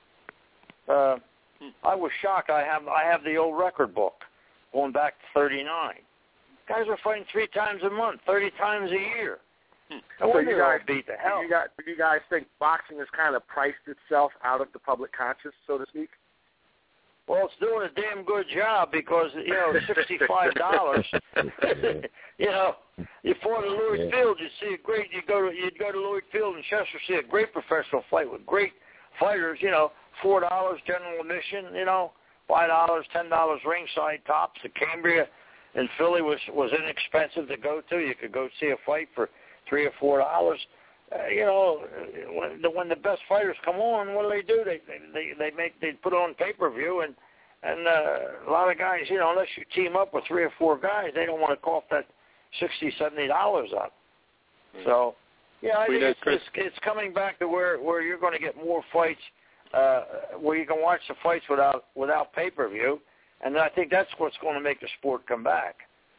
Uh, I was shocked. I have I have the old record book going back to thirty-nine. Guys were fighting three times a month, thirty times a year. No So wonder you they all guys, beat the hell. do you guys, do you guys think boxing has kind of priced itself out of the public conscious, so to speak? Well, it's doing a damn good job because, you know, sixty-five dollars, you know, you fought at Lloyd Yeah. Field, you see a great, you go to, you'd go to Lloyd Field in Chester, see a great professional fight with great fighters, you know, four dollars general admission, you know, five dollars, ten dollars ringside tops. The Cambria in Philly was, was inexpensive to go to. You could go see a fight for three or four dollars. Uh, you know, when the, when the best fighters come on, what do they do? They they they make they put on pay per view, and and uh, a lot of guys, you know, unless you team up with three or four guys, they don't want to cough that sixty, seventy dollars up. Mm-hmm. So, yeah, I think it's, it's it's coming back to where where you're going to get more fights, uh, where you can watch the fights without without pay per view, and I think that's what's going to make the sport come back.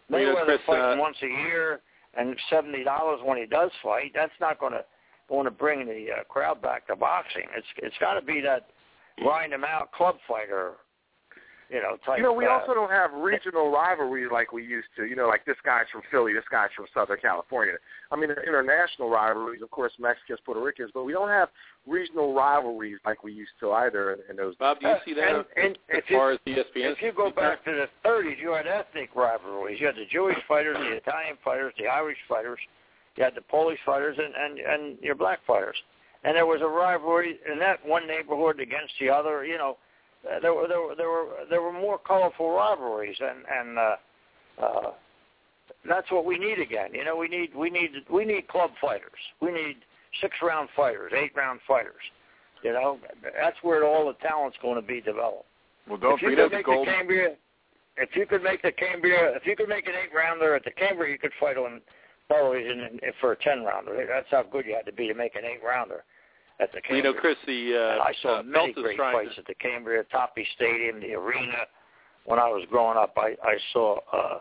Mayweather you know, Chris, fighting uh, once a year and seventy dollars when he does fight, that's not going to going to bring the uh, crowd back to boxing. It's it's got to be that grind them out club fighter, you know, type. You know, we uh, also don't have regional rivalries like we used to. You know, like this guy's from Philly, this guy's from Southern California. I mean, international rivalries, of course, Mexicans, Puerto Ricans, but we don't have regional rivalries like we used to either in, in those. Bob, do you see that and, and as if far you, as E S P N? If you go back to the thirties, you had ethnic rivalries. You had the Jewish fighters, the Italian fighters, the Irish fighters. You had the Polish fighters and, and, and your black fighters. And there was a rivalry in that one neighborhood against the other. You know, uh, there were there were there were there were more colorful rivalries, and and uh, uh, that's what we need again. You know, we need we need we need club fighters. We need six round fighters, eight round fighters. You know, that's where all the talent's going to be developed. Well, don't if you forget could make gold. the Cambria, if you could make the Cambria, if you could make an eight rounder at the Cambria, you could fight on television for a ten rounder. That's how good you had to be to make an eight rounder at the Cambria. You know, Chris, the uh, and I saw uh, many Phelps great trying fights to... at the Cambria, Toppy Stadium, the arena. When I was growing up, I I saw. Uh,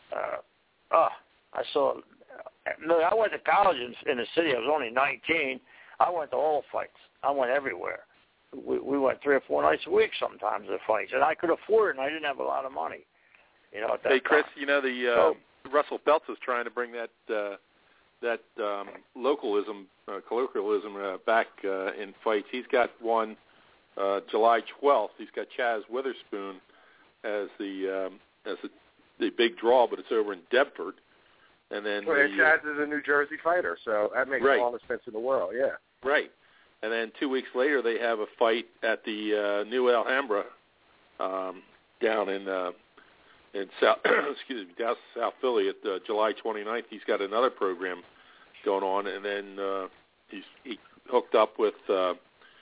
uh, uh, I saw. No, I went to college in, in the city. I was only nineteen. I went to all fights. I went everywhere. We, we went three or four nights a week sometimes to fights, and I could afford it, and I didn't have a lot of money. You know, at that Hey, Chris, time. you know, the uh, So, Russell Phelps is trying to bring that uh, that um, localism, uh, colloquialism uh, back uh, in fights. He's got one uh, July twelfth. He's got Chaz Witherspoon as the um, as the, the big draw, but it's over in Deptford. And then well, the, and Chaz is a New Jersey fighter, so that makes right. all the sense in the world. Yeah. Right. And then two weeks later, they have a fight at the uh, New Alhambra um, down in uh, in South excuse me down South Philly at uh, July twenty-ninth. He's got another program going on, and then uh, he's he hooked up with uh,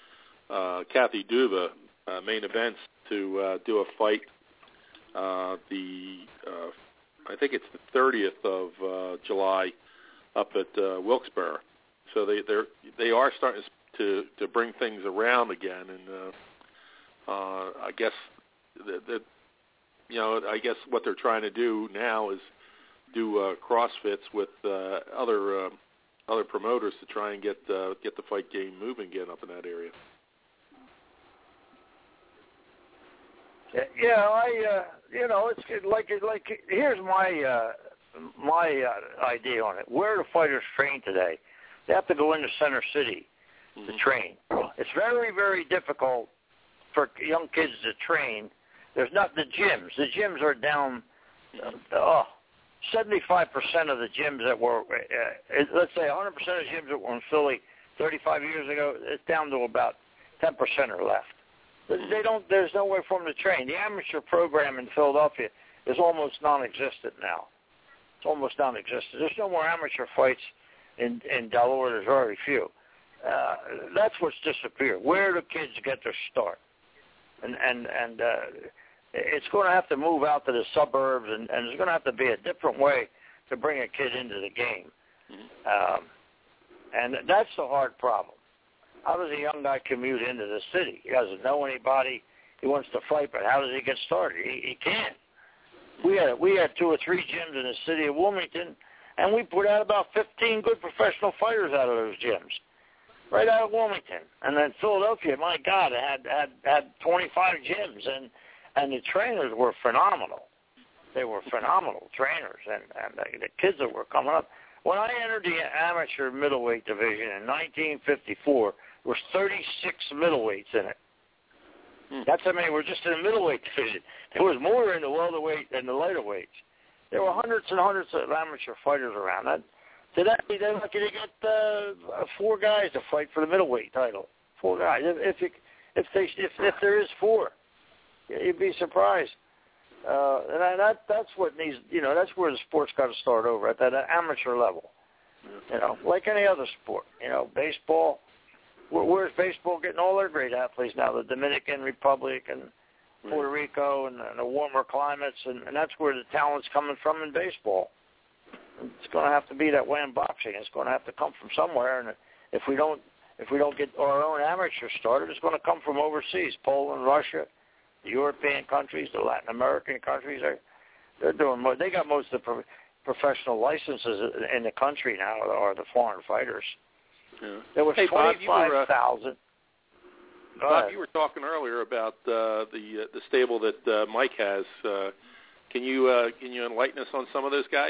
uh, Kathy Duva, uh, Main Events, to uh, do a fight. Uh, the uh, I think it's the thirtieth of uh, July up at uh, Wilkes-Barre. So they they're they are starting to to bring things around again, and uh, uh, I guess that, that you know I guess what they're trying to do now is do uh, CrossFits with uh, other uh, other promoters to try and get uh, get the fight game moving again up in that area. Yeah, I uh, you know it's like like here's my uh, my uh, idea on it. Where do fighters train today? They have to go into Center City to train. It's very, very difficult for young kids to train. There's not the gyms. The gyms are down. Uh, oh, seventy-five percent of the gyms that were, uh, let's say one hundred percent of the gyms that were in Philly thirty-five years ago, it's down to about ten percent are left. They don't. There's no way for them to train. The amateur program in Philadelphia is almost non-existent now. It's almost non-existent. There's no more amateur fights in in Delaware. There's very few. Uh, that's what's disappeared. Where do kids get their start? And and and uh, it's going to have to move out to the suburbs, and, and there's going to have to be a different way to bring a kid into the game. Um, and that's the hard problem. How does a young guy commute into the city? He doesn't know anybody. He wants to fight, but how does he get started? He, he can't. We had we had two or three gyms in the city of Wilmington, and we put out about fifteen good professional fighters out of those gyms, right out of Wilmington. And then Philadelphia, my God, had had had twenty-five gyms, and and the trainers were phenomenal. They were phenomenal trainers, and and the, the kids that were coming up. When I entered the amateur middleweight division in nineteen fifty-four, there was thirty-six middleweights in it. Hmm. That's how many were just in the middleweight division. There was more in the welterweight than the lighterweights. There were hundreds and hundreds of amateur fighters around. That, today, they're lucky to get uh, four guys to fight for the middleweight title. Four guys. If if, you, if they if, if there is four, you'd be surprised. Uh, and that that's what needs. You know, that's where the sport's got to start over at that amateur level. You know, like any other sport. You know, baseball. Where, where's baseball getting all their great athletes now? The Dominican Republic and Puerto Rico and, and the warmer climates, and, and that's where the talent's coming from in baseball. It's going to have to be that way in boxing. It's going to have to come from somewhere, and if we don't, if we don't get our own amateurs started, it's going to come from overseas. Poland, Russia, the European countries, the Latin American countries. Are, They're doing. Mo- they got most of the pro- professional licenses in the country now, are the foreign fighters. Yeah. There was hey, twenty-five thousand. Uh, Bob, you were talking earlier about uh, the uh, the stable that uh, Mike has. Uh, can you uh, can you enlighten us on some of those guys?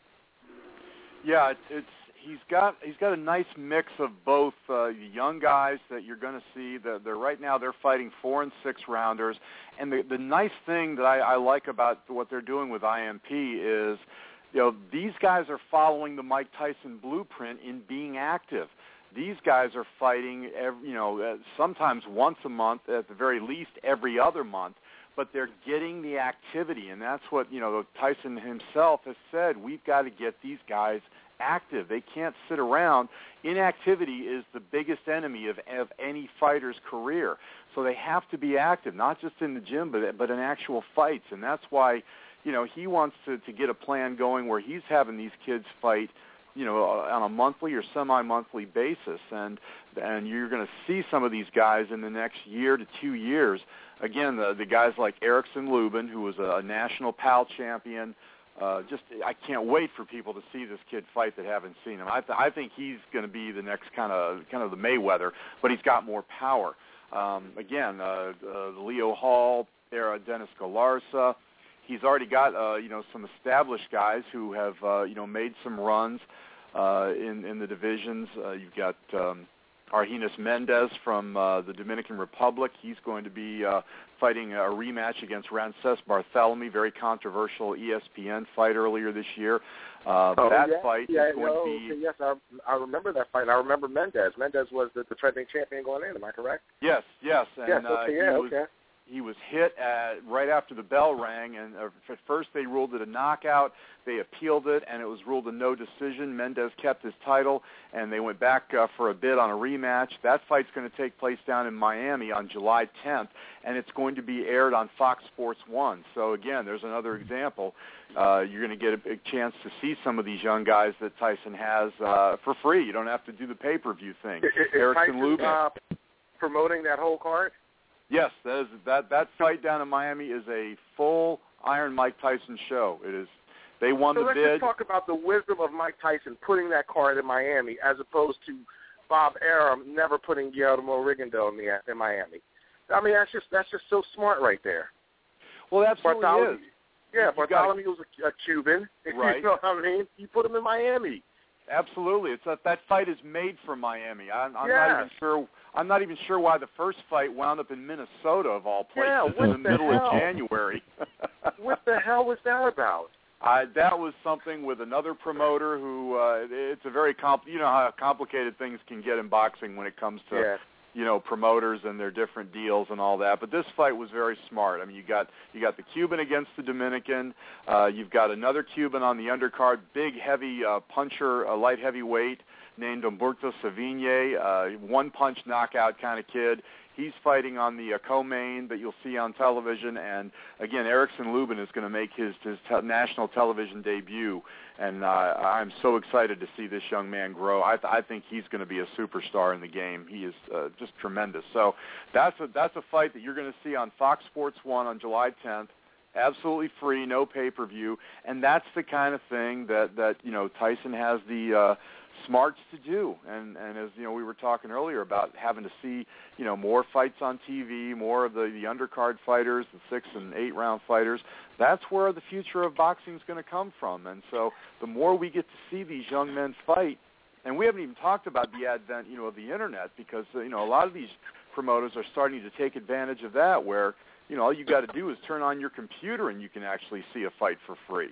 Yeah, it's, it's he's got he's got a nice mix of both uh, young guys that you're going to see. That they're right now they're fighting four and six rounders, and the the nice thing that I, I like about what they're doing with I M P is, you know, these guys are following the Mike Tyson blueprint in being active. These guys are fighting, every, you know, uh, sometimes once a month, at the very least every other month, but they're getting the activity, and that's what, you know, Tyson himself has said. We've got to get these guys active. They can't sit around. Inactivity is the biggest enemy of, of any fighter's career. So they have to be active, not just in the gym, but but in actual fights, and that's why, you know, he wants to, to get a plan going where he's having these kids fight, you know, on a monthly or semi-monthly basis, and and you're going to see some of these guys in the next year to two years. Again, the, the guys like Erickson Lubin, who was a, a national PAL champion. Uh, just, I can't wait for people to see this kid fight that haven't seen him. I, th- I think he's going to be the next kind of kind of the Mayweather, but he's got more power. Um, again, uh, uh, Leo Hall, era Dennis Galarza. He's already got uh, you know some established guys who have uh, you know made some runs uh, in in the divisions. Uh, you've got um, Argenis Mendez from uh, the Dominican Republic. He's going to be uh, fighting a rematch against Rances Barthelemy, very controversial E S P N fight earlier this year. Uh, oh, that yeah, fight yeah, is going no, to be... okay, yes, I, I remember that fight. I remember Mendez. Mendez was the defending champion going in. Am I correct? Yes, yes. And, yes, okay, uh, yeah, he was, okay. He was hit at, right after the bell rang, and uh, at first they ruled it a knockout. They appealed it, and it was ruled a no decision. Mendez kept his title, and they went back uh, for a bid on a rematch. That fight's going to take place down in Miami on July tenth, and it's going to be aired on Fox Sports one. So, again, there's another example. Uh, you're going to get a big chance to see some of these young guys that Tyson has uh, for free. You don't have to do the pay-per-view thing. Is, is Erickson Tyson Lubin. uh, promoting that whole card? Yes, that is that that fight down in Miami is a full Iron Mike Tyson show. It is. They won so the let's bid. just talk about the wisdom of Mike Tyson putting that card in Miami, as opposed to Bob Arum never putting Guillermo Rigondeaux in the in Miami. I mean, that's just that's just so smart right there. Well, it absolutely Bartholomew, is. Yeah, You Bartholomew was a, a Cuban. Right. You know what I mean? You put him in Miami. Absolutely, it's a, that fight is made for Miami. I'm, I'm yes. not even sure. I'm not even sure why the first fight wound up in Minnesota, of all places, Yeah, what in the, the middle hell? of January. What the hell was that about? I, that was something with another promoter who. Uh, it's a very compl- You know how complicated things can get in boxing when it comes to. Yeah. You know, promoters and their different deals and all that. But this fight was very smart. I mean, you got you got the Cuban against the Dominican. Uh, you've got another Cuban on the undercard, big, heavy uh, puncher, a light heavyweight named Humberto Savigne, uh, one-punch knockout kind of kid. He's fighting on the uh, co-main that you'll see on television. And, again, Erickson Lubin is going to make his, his te- national television debut. And uh, I'm so excited to see this young man grow. I, th- I think he's going to be a superstar in the game. He is uh, just tremendous. So that's a, that's a fight that you're going to see on Fox Sports one on July tenth. Absolutely free, no pay-per-view. And that's the kind of thing that, that you know, Tyson has the uh, smarts to do. And, and as, you know, we were talking earlier about having to see, you know, more fights on T V, more of the, the undercard fighters, the six- and eight-round fighters. That's where the future of boxing is going to come from. And so the more we get to see these young men fight, and we haven't even talked about the advent, you know, of the Internet, because, you know, a lot of these promoters are starting to take advantage of that, where, you know, all you got to do is turn on your computer and you can actually see a fight for free.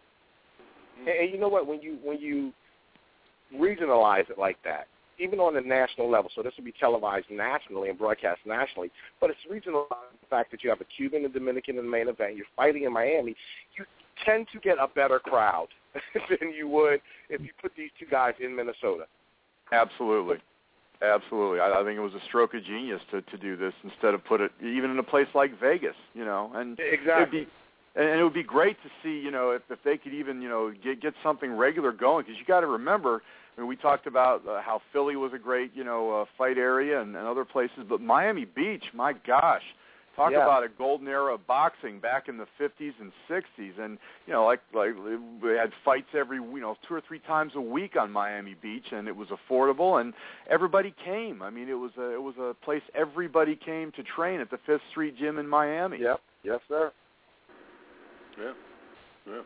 And, and you know what? When you when you regionalize it like that, even on the national level, so this will be televised nationally and broadcast nationally, but it's regionalized the fact that you have a Cuban and Dominican in the main event, you're fighting in Miami, you tend to get a better crowd than you would if you put these two guys in Minnesota. Absolutely. Absolutely. I, I think it was a stroke of genius to, to do this instead of put it even in a place like Vegas, you know. And exactly. It'd be, and it would be great to see, you know, if, if they could even, you know, get get something regular going, because you got to remember, I mean, we talked about uh, how Philly was a great, you know, uh, fight area and, and other places, but Miami Beach, my gosh, Talk yeah. about a golden era of boxing back in the fifties and sixties, and you know, like like we had fights every you know two or three times a week on Miami Beach, and it was affordable, and everybody came. I mean, it was a it was a place everybody came to train at the Fifth Street Gym in Miami. Yep. Yes, sir. Yeah. Yeah.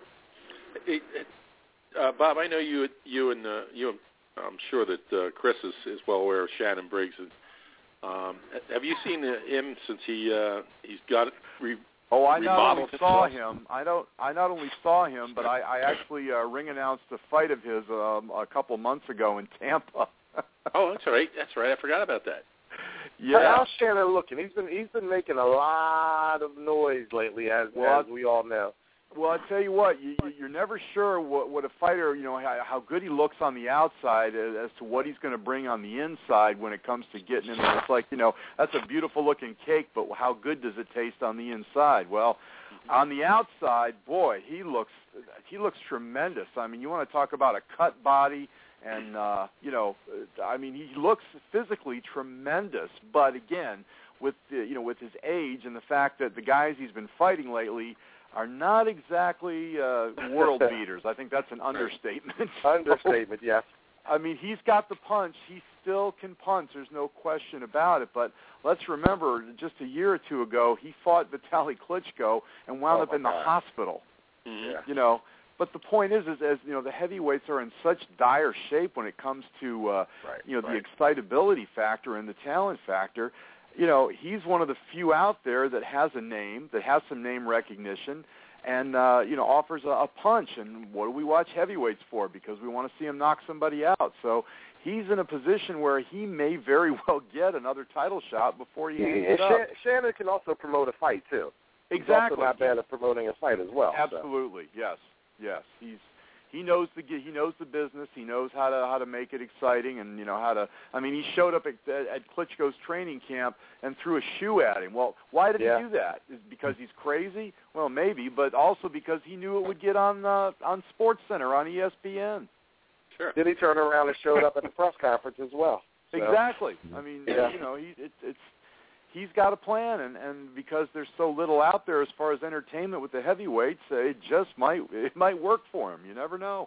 It, it, uh, Bob, I know you you and uh, you. I'm sure that uh, Chris is, is well aware of Shannon Briggs. And, Um, have you seen him since he uh, he's got it? Re- oh, I not only himself? saw him. I don't. I not only saw him, but I, I actually uh, ring announced a fight of his um, a couple months ago in Tampa. Oh, that's right. That's right. I forgot about that. Yeah. How's Shannon looking? He's been he's been making a lot of noise lately, as well, as we all know. Well, I tell you what, you, you're never sure what, what a fighter, you know, how, how good he looks on the outside as, as to what he's going to bring on the inside when it comes to getting in there. It's like, you know, that's a beautiful looking cake, but how good does it taste on the inside? Well, on the outside, boy, he looks he looks tremendous. I mean, you want to talk about a cut body, and uh, you know, I mean, he looks physically tremendous. But again, with the, you know, with his age and the fact that the guys he's been fighting lately are not exactly uh, world beaters. I think that's an understatement. Understatement, yes. I mean, he's got the punch. He still can punch. There's no question about it. But let's remember, just a year or two ago, he fought Vitaly Klitschko and wound oh up in the God. hospital. Mm-hmm. Yeah. You know, but the point is, is as you know, the heavyweights are in such dire shape when it comes to uh, right, you know right. the excitability factor and the talent factor. You know, he's one of the few out there that has a name, that has some name recognition, and, uh, you know, offers a, a punch. And what do we watch heavyweights for? Because we want to see him knock somebody out. So he's in a position where he may very well get another title shot before he hangs and it up. Shannon, Shannon can also promote a fight, too. Exactly. He's also not bad at promoting a fight as well. Absolutely, so. yes, yes. He's He knows the he knows the business. He knows how to how to make it exciting, and you know how to. I mean, he showed up at, at Klitschko's training camp and threw a shoe at him. Well, why did yeah. he do that? Is it because he's crazy? Well, maybe, but also because he knew it would get on uh, on SportsCenter on E S P N. Sure. Then he turned around and showed up at the press conference as well. So. Exactly. I mean, yeah. you know, he it, it's. He's got a plan, and, and because there's so little out there as far as entertainment with the heavyweights, uh, it just might it might work for him. You never know.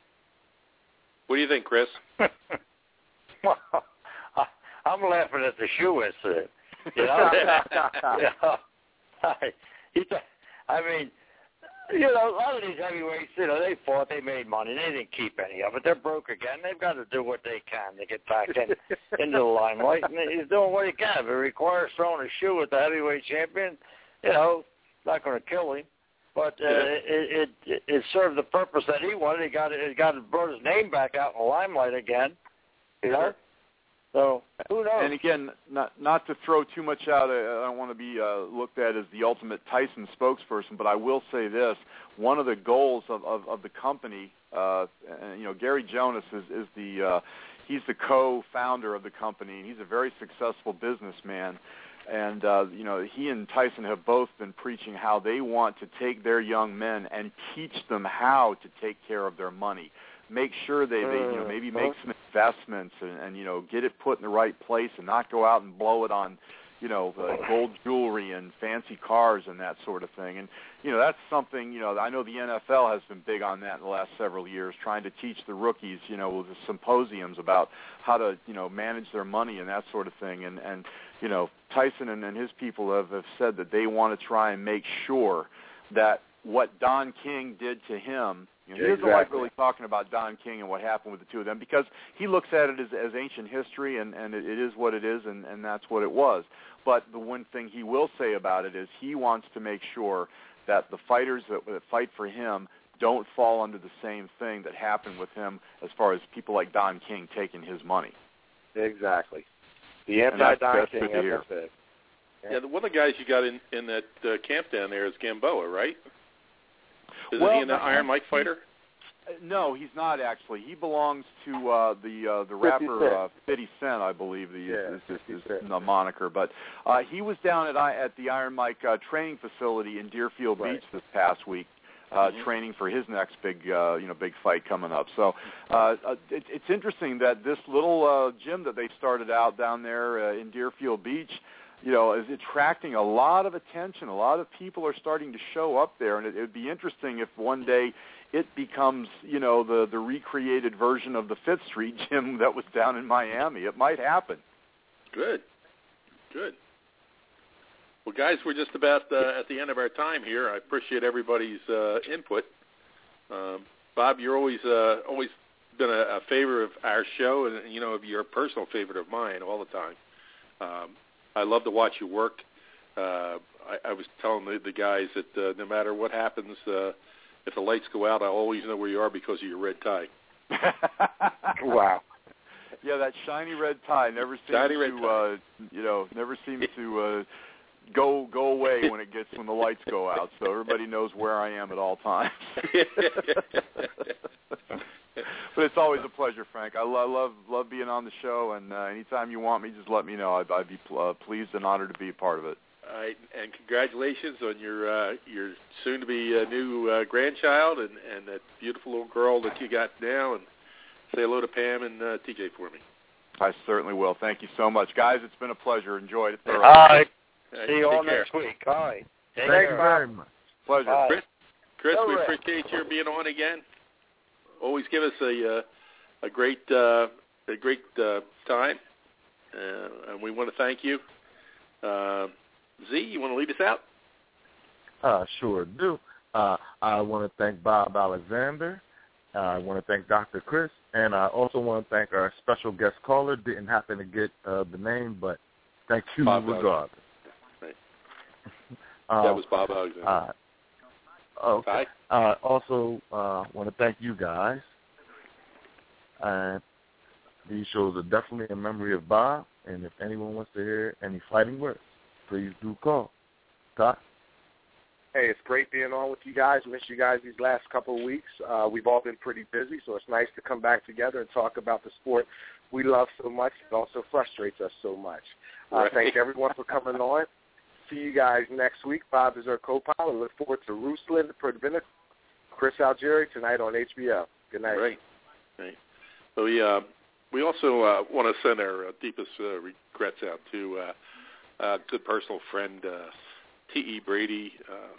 What do you think, Chris? Well, I'm laughing at the shoe incident. You know, you know I, I mean, you know, a lot of these heavyweights, you know, they fought, they made money, they didn't keep any of it. They're broke again. They've got to do what they can to get back in, into the limelight. And he's doing what he can. If it requires throwing a shoe at the heavyweight champion, you know, not going to kill him. But uh, it, it it served the purpose that he wanted. He got it, got it, brought his name back out in the limelight again. You know. So who knows? And again, not not to throw too much out. I don't want to be uh, looked at as the ultimate Tyson spokesperson, but I will say this: one of the goals of of, of the company, uh, and, you know, Gary Jonas is is the uh, he's the co-founder of the company, and he's a very successful businessman. And, uh, you know, he and Tyson have both been preaching how they want to take their young men and teach them how to take care of their money. Make sure they, they you know, maybe make some investments and, and, you know, get it put in the right place and not go out and blow it on, you know, uh, gold jewelry and fancy cars and that sort of thing. And, you know, that's something, you know, I know the N F L has been big on that in the last several years, trying to teach the rookies, you know, with the symposiums about how to, you know, manage their money and that sort of thing. And, and you know, Tyson and, and his people have, have said that they want to try and make sure that what Don King did to him, you know, he doesn't exactly. like really talking about Don King and what happened with the two of them because he looks at it as, as ancient history, and, and it, it is what it is, and, and that's what it was. But the one thing he will say about it is he wants to make sure that the fighters that, that fight for him don't fall under the same thing that happened with him as far as people like Don King taking his money. Exactly. The anti-Don King, as I said. Yeah. yeah, the, one of the guys you got in, in that uh, camp down there is Gamboa, right? Isn't well, he an Iron Mike fighter? No, he's not actually. He belongs to uh, the uh, the rapper uh, fifty Cent, I believe. The yeah, is, is, is, is the moniker, but uh, he was down at at the Iron Mike uh, training facility in Deerfield right. Beach this past week, uh, mm-hmm. training for his next big uh, you know big fight coming up. So uh, it, it's interesting that this little uh, gym that they started out down there uh, in Deerfield Beach. you know, is attracting a lot of attention. A lot of people are starting to show up there, and it would be interesting if one day it becomes, you know, the, the recreated version of the Fifth Street gym that was down in Miami. It might happen. Good. Good. Well, guys, we're just about uh, at the end of our time here. I appreciate everybody's uh, input. Um, Bob, you're always uh, always been a, a favorite of our show, and, you know, you're a personal favorite of mine all the time. Um, I love to watch you work. Uh, I, I was telling the, the guys that uh, no matter what happens, uh, if the lights go out, I'll always know where you are because of your red tie. Wow. Yeah, that shiny red tie never seems shiny red to, tie. Uh, you know, never seems to uh, go go away when it gets when the lights go out. So everybody knows where I am at all times. But it's always a pleasure, Frank. I lo- love love being on the show, and uh, anytime you want me, just let me know. I'd, I'd be pl- uh, pleased and honored to be a part of it. All right, and congratulations on your uh, your soon-to-be uh, new uh, grandchild and, and that beautiful little girl that you got now. And say hello to Pam and uh, T J for me. I certainly will. Thank you so much, guys. It's been a pleasure. Enjoyed it thoroughly. All right. All right, See you all care. next week. All right. Thank Thanks, you Bob. very much. Pleasure. Bye. Chris, Chris All we right. appreciate your being on again. Always give us a uh, a great uh, a great uh, time, uh, and we want to thank you. Uh, Z, you want to lead us out? Uh, sure do. Uh, I want to thank Bob Alexander. Uh, I want to thank Doctor Chris, and I also want to thank our special guest caller. Didn't happen to get uh, the name, but thank you Bob regardless. Right. Uh, That was Bob Alexander. Uh, okay. Hi. Uh, also, uh, want to thank you guys. And these shows are definitely a memory of Bob. And if anyone wants to hear any fighting words, please do call. Doc? Hey, it's great being on with you guys. Missed you guys these last couple of weeks. Uh, we've all been pretty busy, so it's nice to come back together and talk about the sport we love so much. It also frustrates us so much. Uh, Right. Thank everyone for coming on. See you guys next week. Bob is our co-pilot. Look forward to Ruslan Perdvina, Chris Algieri tonight on H B O. Good night. Right. Right. So we uh, we also uh, want to send our uh, deepest uh, regrets out to uh, a good personal friend, uh, T E. Brady. Uh,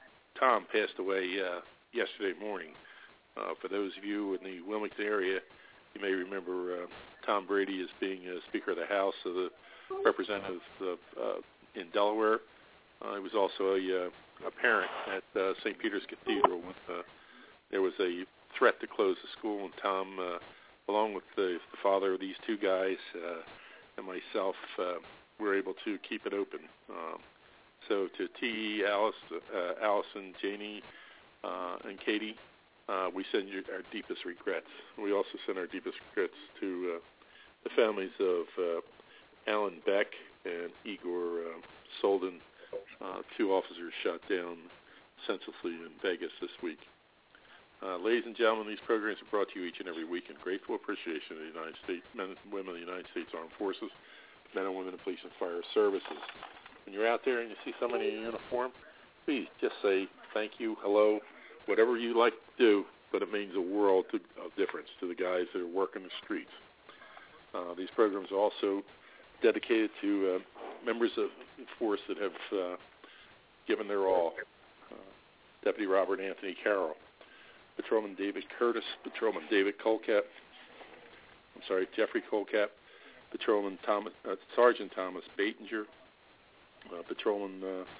Tom passed away uh, yesterday morning. Uh, for those of you in the Wilmington area, you may remember uh, Tom Brady as being a Speaker of the House of the Representatives of, uh, in Delaware. Uh, he was also a, uh, a parent at uh, Saint Peter's Cathedral when uh, there was a threat to close the school, and Tom, uh, along with the, the father of these two guys uh, and myself, uh, were able to keep it open. Um, so to T E, Alice, uh, Allison, Janie, uh, and Katie, uh, we send you our deepest regrets. We also send our deepest regrets to uh, the families of uh, Alan Beck and Igor uh, Solden, uh, two officers shot down senselessly in Vegas this week. Uh, ladies and gentlemen, these programs are brought to you each and every week in grateful appreciation of the United States, men and women of the United States Armed Forces, men and women in police and fire services. When you're out there and you see somebody in uniform, please just say thank you, hello, whatever you like to do, but it means a world to, of difference to the guys that are working the streets. Uh, these programs are also dedicated to uh, members of the force that have uh, given their all. Uh, Deputy Robert Anthony Carroll, Patrolman David Curtis, Patrolman David Colcap, I'm sorry, Jeffrey Colcap, Patrolman Thomas, uh, Sergeant Thomas Batinger, uh, Patrolman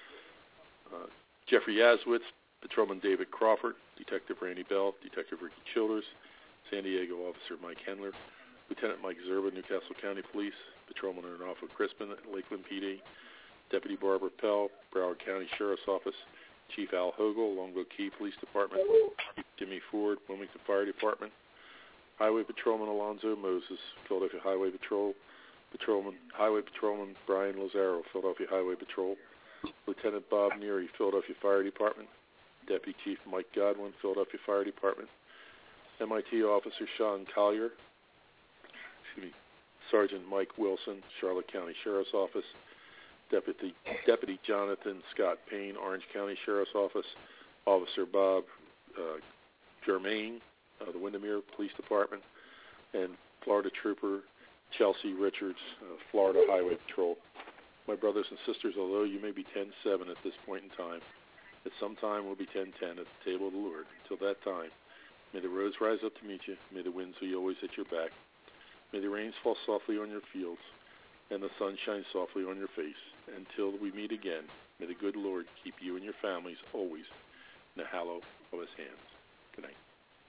uh, uh, Jeffrey Yazwitz, Patrolman David Crawford, Detective Randy Bell, Detective Ricky Childers, San Diego Officer Mike Hendler, Lieutenant Mike Zerba, Newcastle County Police, Patrolman Arnolfo Crispin at Lakeland P D, Deputy Barbara Pell, Broward County Sheriff's Office, Chief Al Hogel, Longboat Key Police Department, Chief Jimmy Ford, Wilmington Fire Department, Highway Patrolman Alonzo Moses, Philadelphia Highway Patrol, Patrolman Highway Patrolman Brian Lazaro, Philadelphia Highway Patrol, Lieutenant Bob Neary, Philadelphia Fire Department, Deputy Chief Mike Godwin, Philadelphia Fire Department, M I T Officer Sean Collier, excuse me, Sergeant Mike Wilson, Charlotte County Sheriff's Office, Deputy Deputy Jonathan Scott Payne, Orange County Sheriff's Office, Officer Bob uh, Germain, uh, the Windermere Police Department, and Florida Trooper Chelsea Richards, uh, Florida Highway Patrol. My brothers and sisters, although you may be ten seven at this point in time, at some time we'll be ten ten at the table of the Lord. Until that time, may the roads rise up to meet you. May the winds be always at your back. May the rains fall softly on your fields, and the sun shine softly on your face. Until we meet again, may the good Lord keep you and your families always in the hallow of his hands. Good night.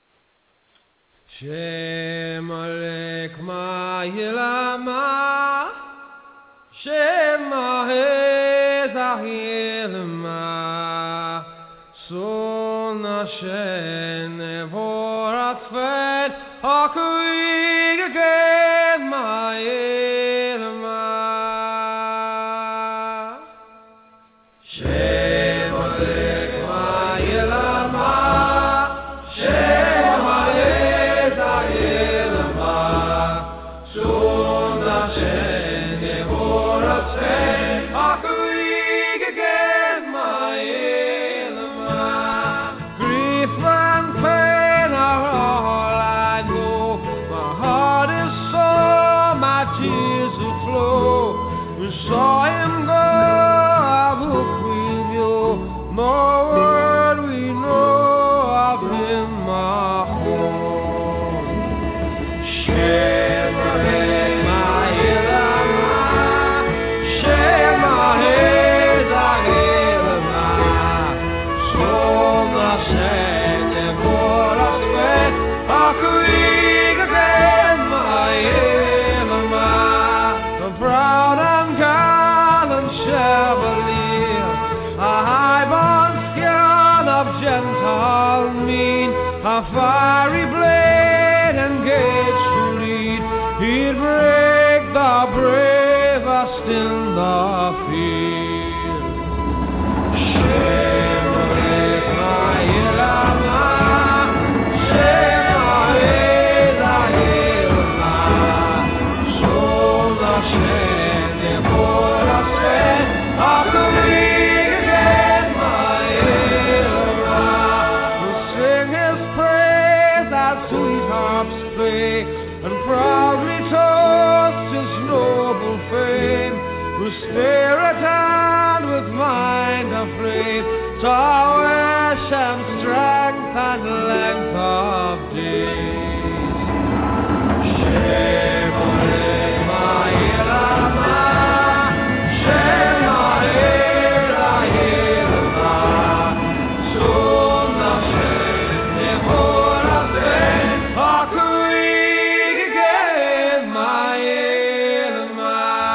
Shem Alek Ma'ilama, Shem Ahezahilma, Son Hashem Nevorat Fen, Hakuig again Ma'ilma. Shem Alek Ma'ilama, Shem Ahezahilma, Son Hashem Nevorat Fen, Hakuig again Ma'ilma. Grief and pain are all I know. My heart is sore, my tears will flow. We saw him go, I will grieve you. No word we know of him, my home. Shem Alek Ma'ilama, Shem Ahezahilma, Son Hashem Nevorat Fen, Hakuig again Ma'ilma. The proud and gallant Chevalier, a high-born scion of gentle mien, a fiery blade engaged to lead, he'd break the bravest in the field. Shem Alek Ma'ilama, Shem Ahezahilma, Son Hashem Nevorat Fen, Hakuig again Ma'ilma. We'll sing his praise as sweet harps play, and proudly toast his noble fame. We'll stare at hand with mind afraid, Tawish and strength and length of days. Shem Alek Ma'ilama, Shem Ahezahilma, Son Hashem Nevorat Fen, Hakuig again Ma'ilma.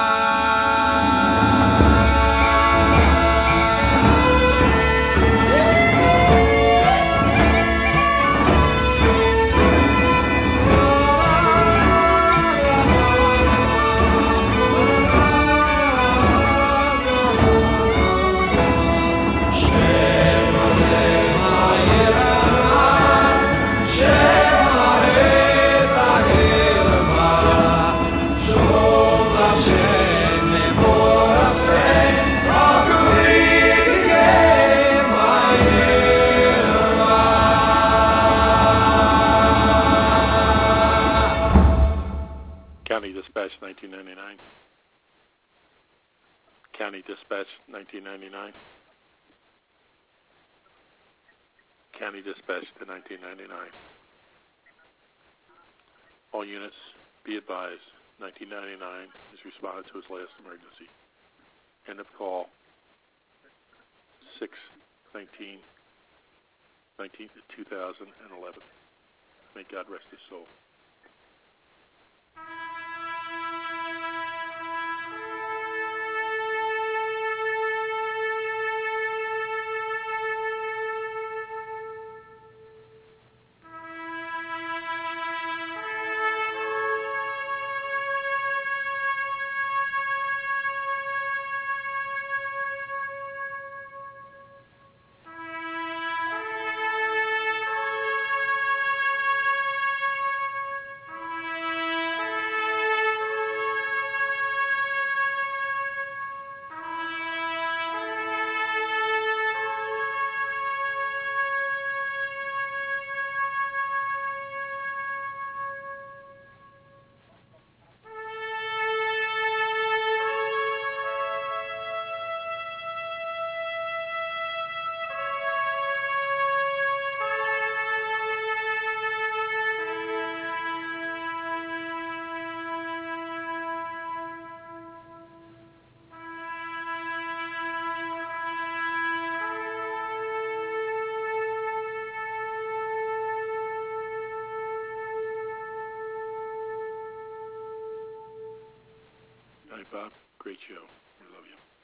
Shem Alek Ma'ilama, Shem Ahezahilma, Son Hashem Nevorat Fen, Hakuig again Ma'ilma. County Dispatch, nineteen ninety-nine. County Dispatch, nineteen ninety-nine. County Dispatch to nineteen ninety-nine. All units, be advised, nineteen ninety-nine has responded to his last emergency. End of call, six nineteen two thousand eleven. May God rest his soul. night, Bob. Great show. I love you.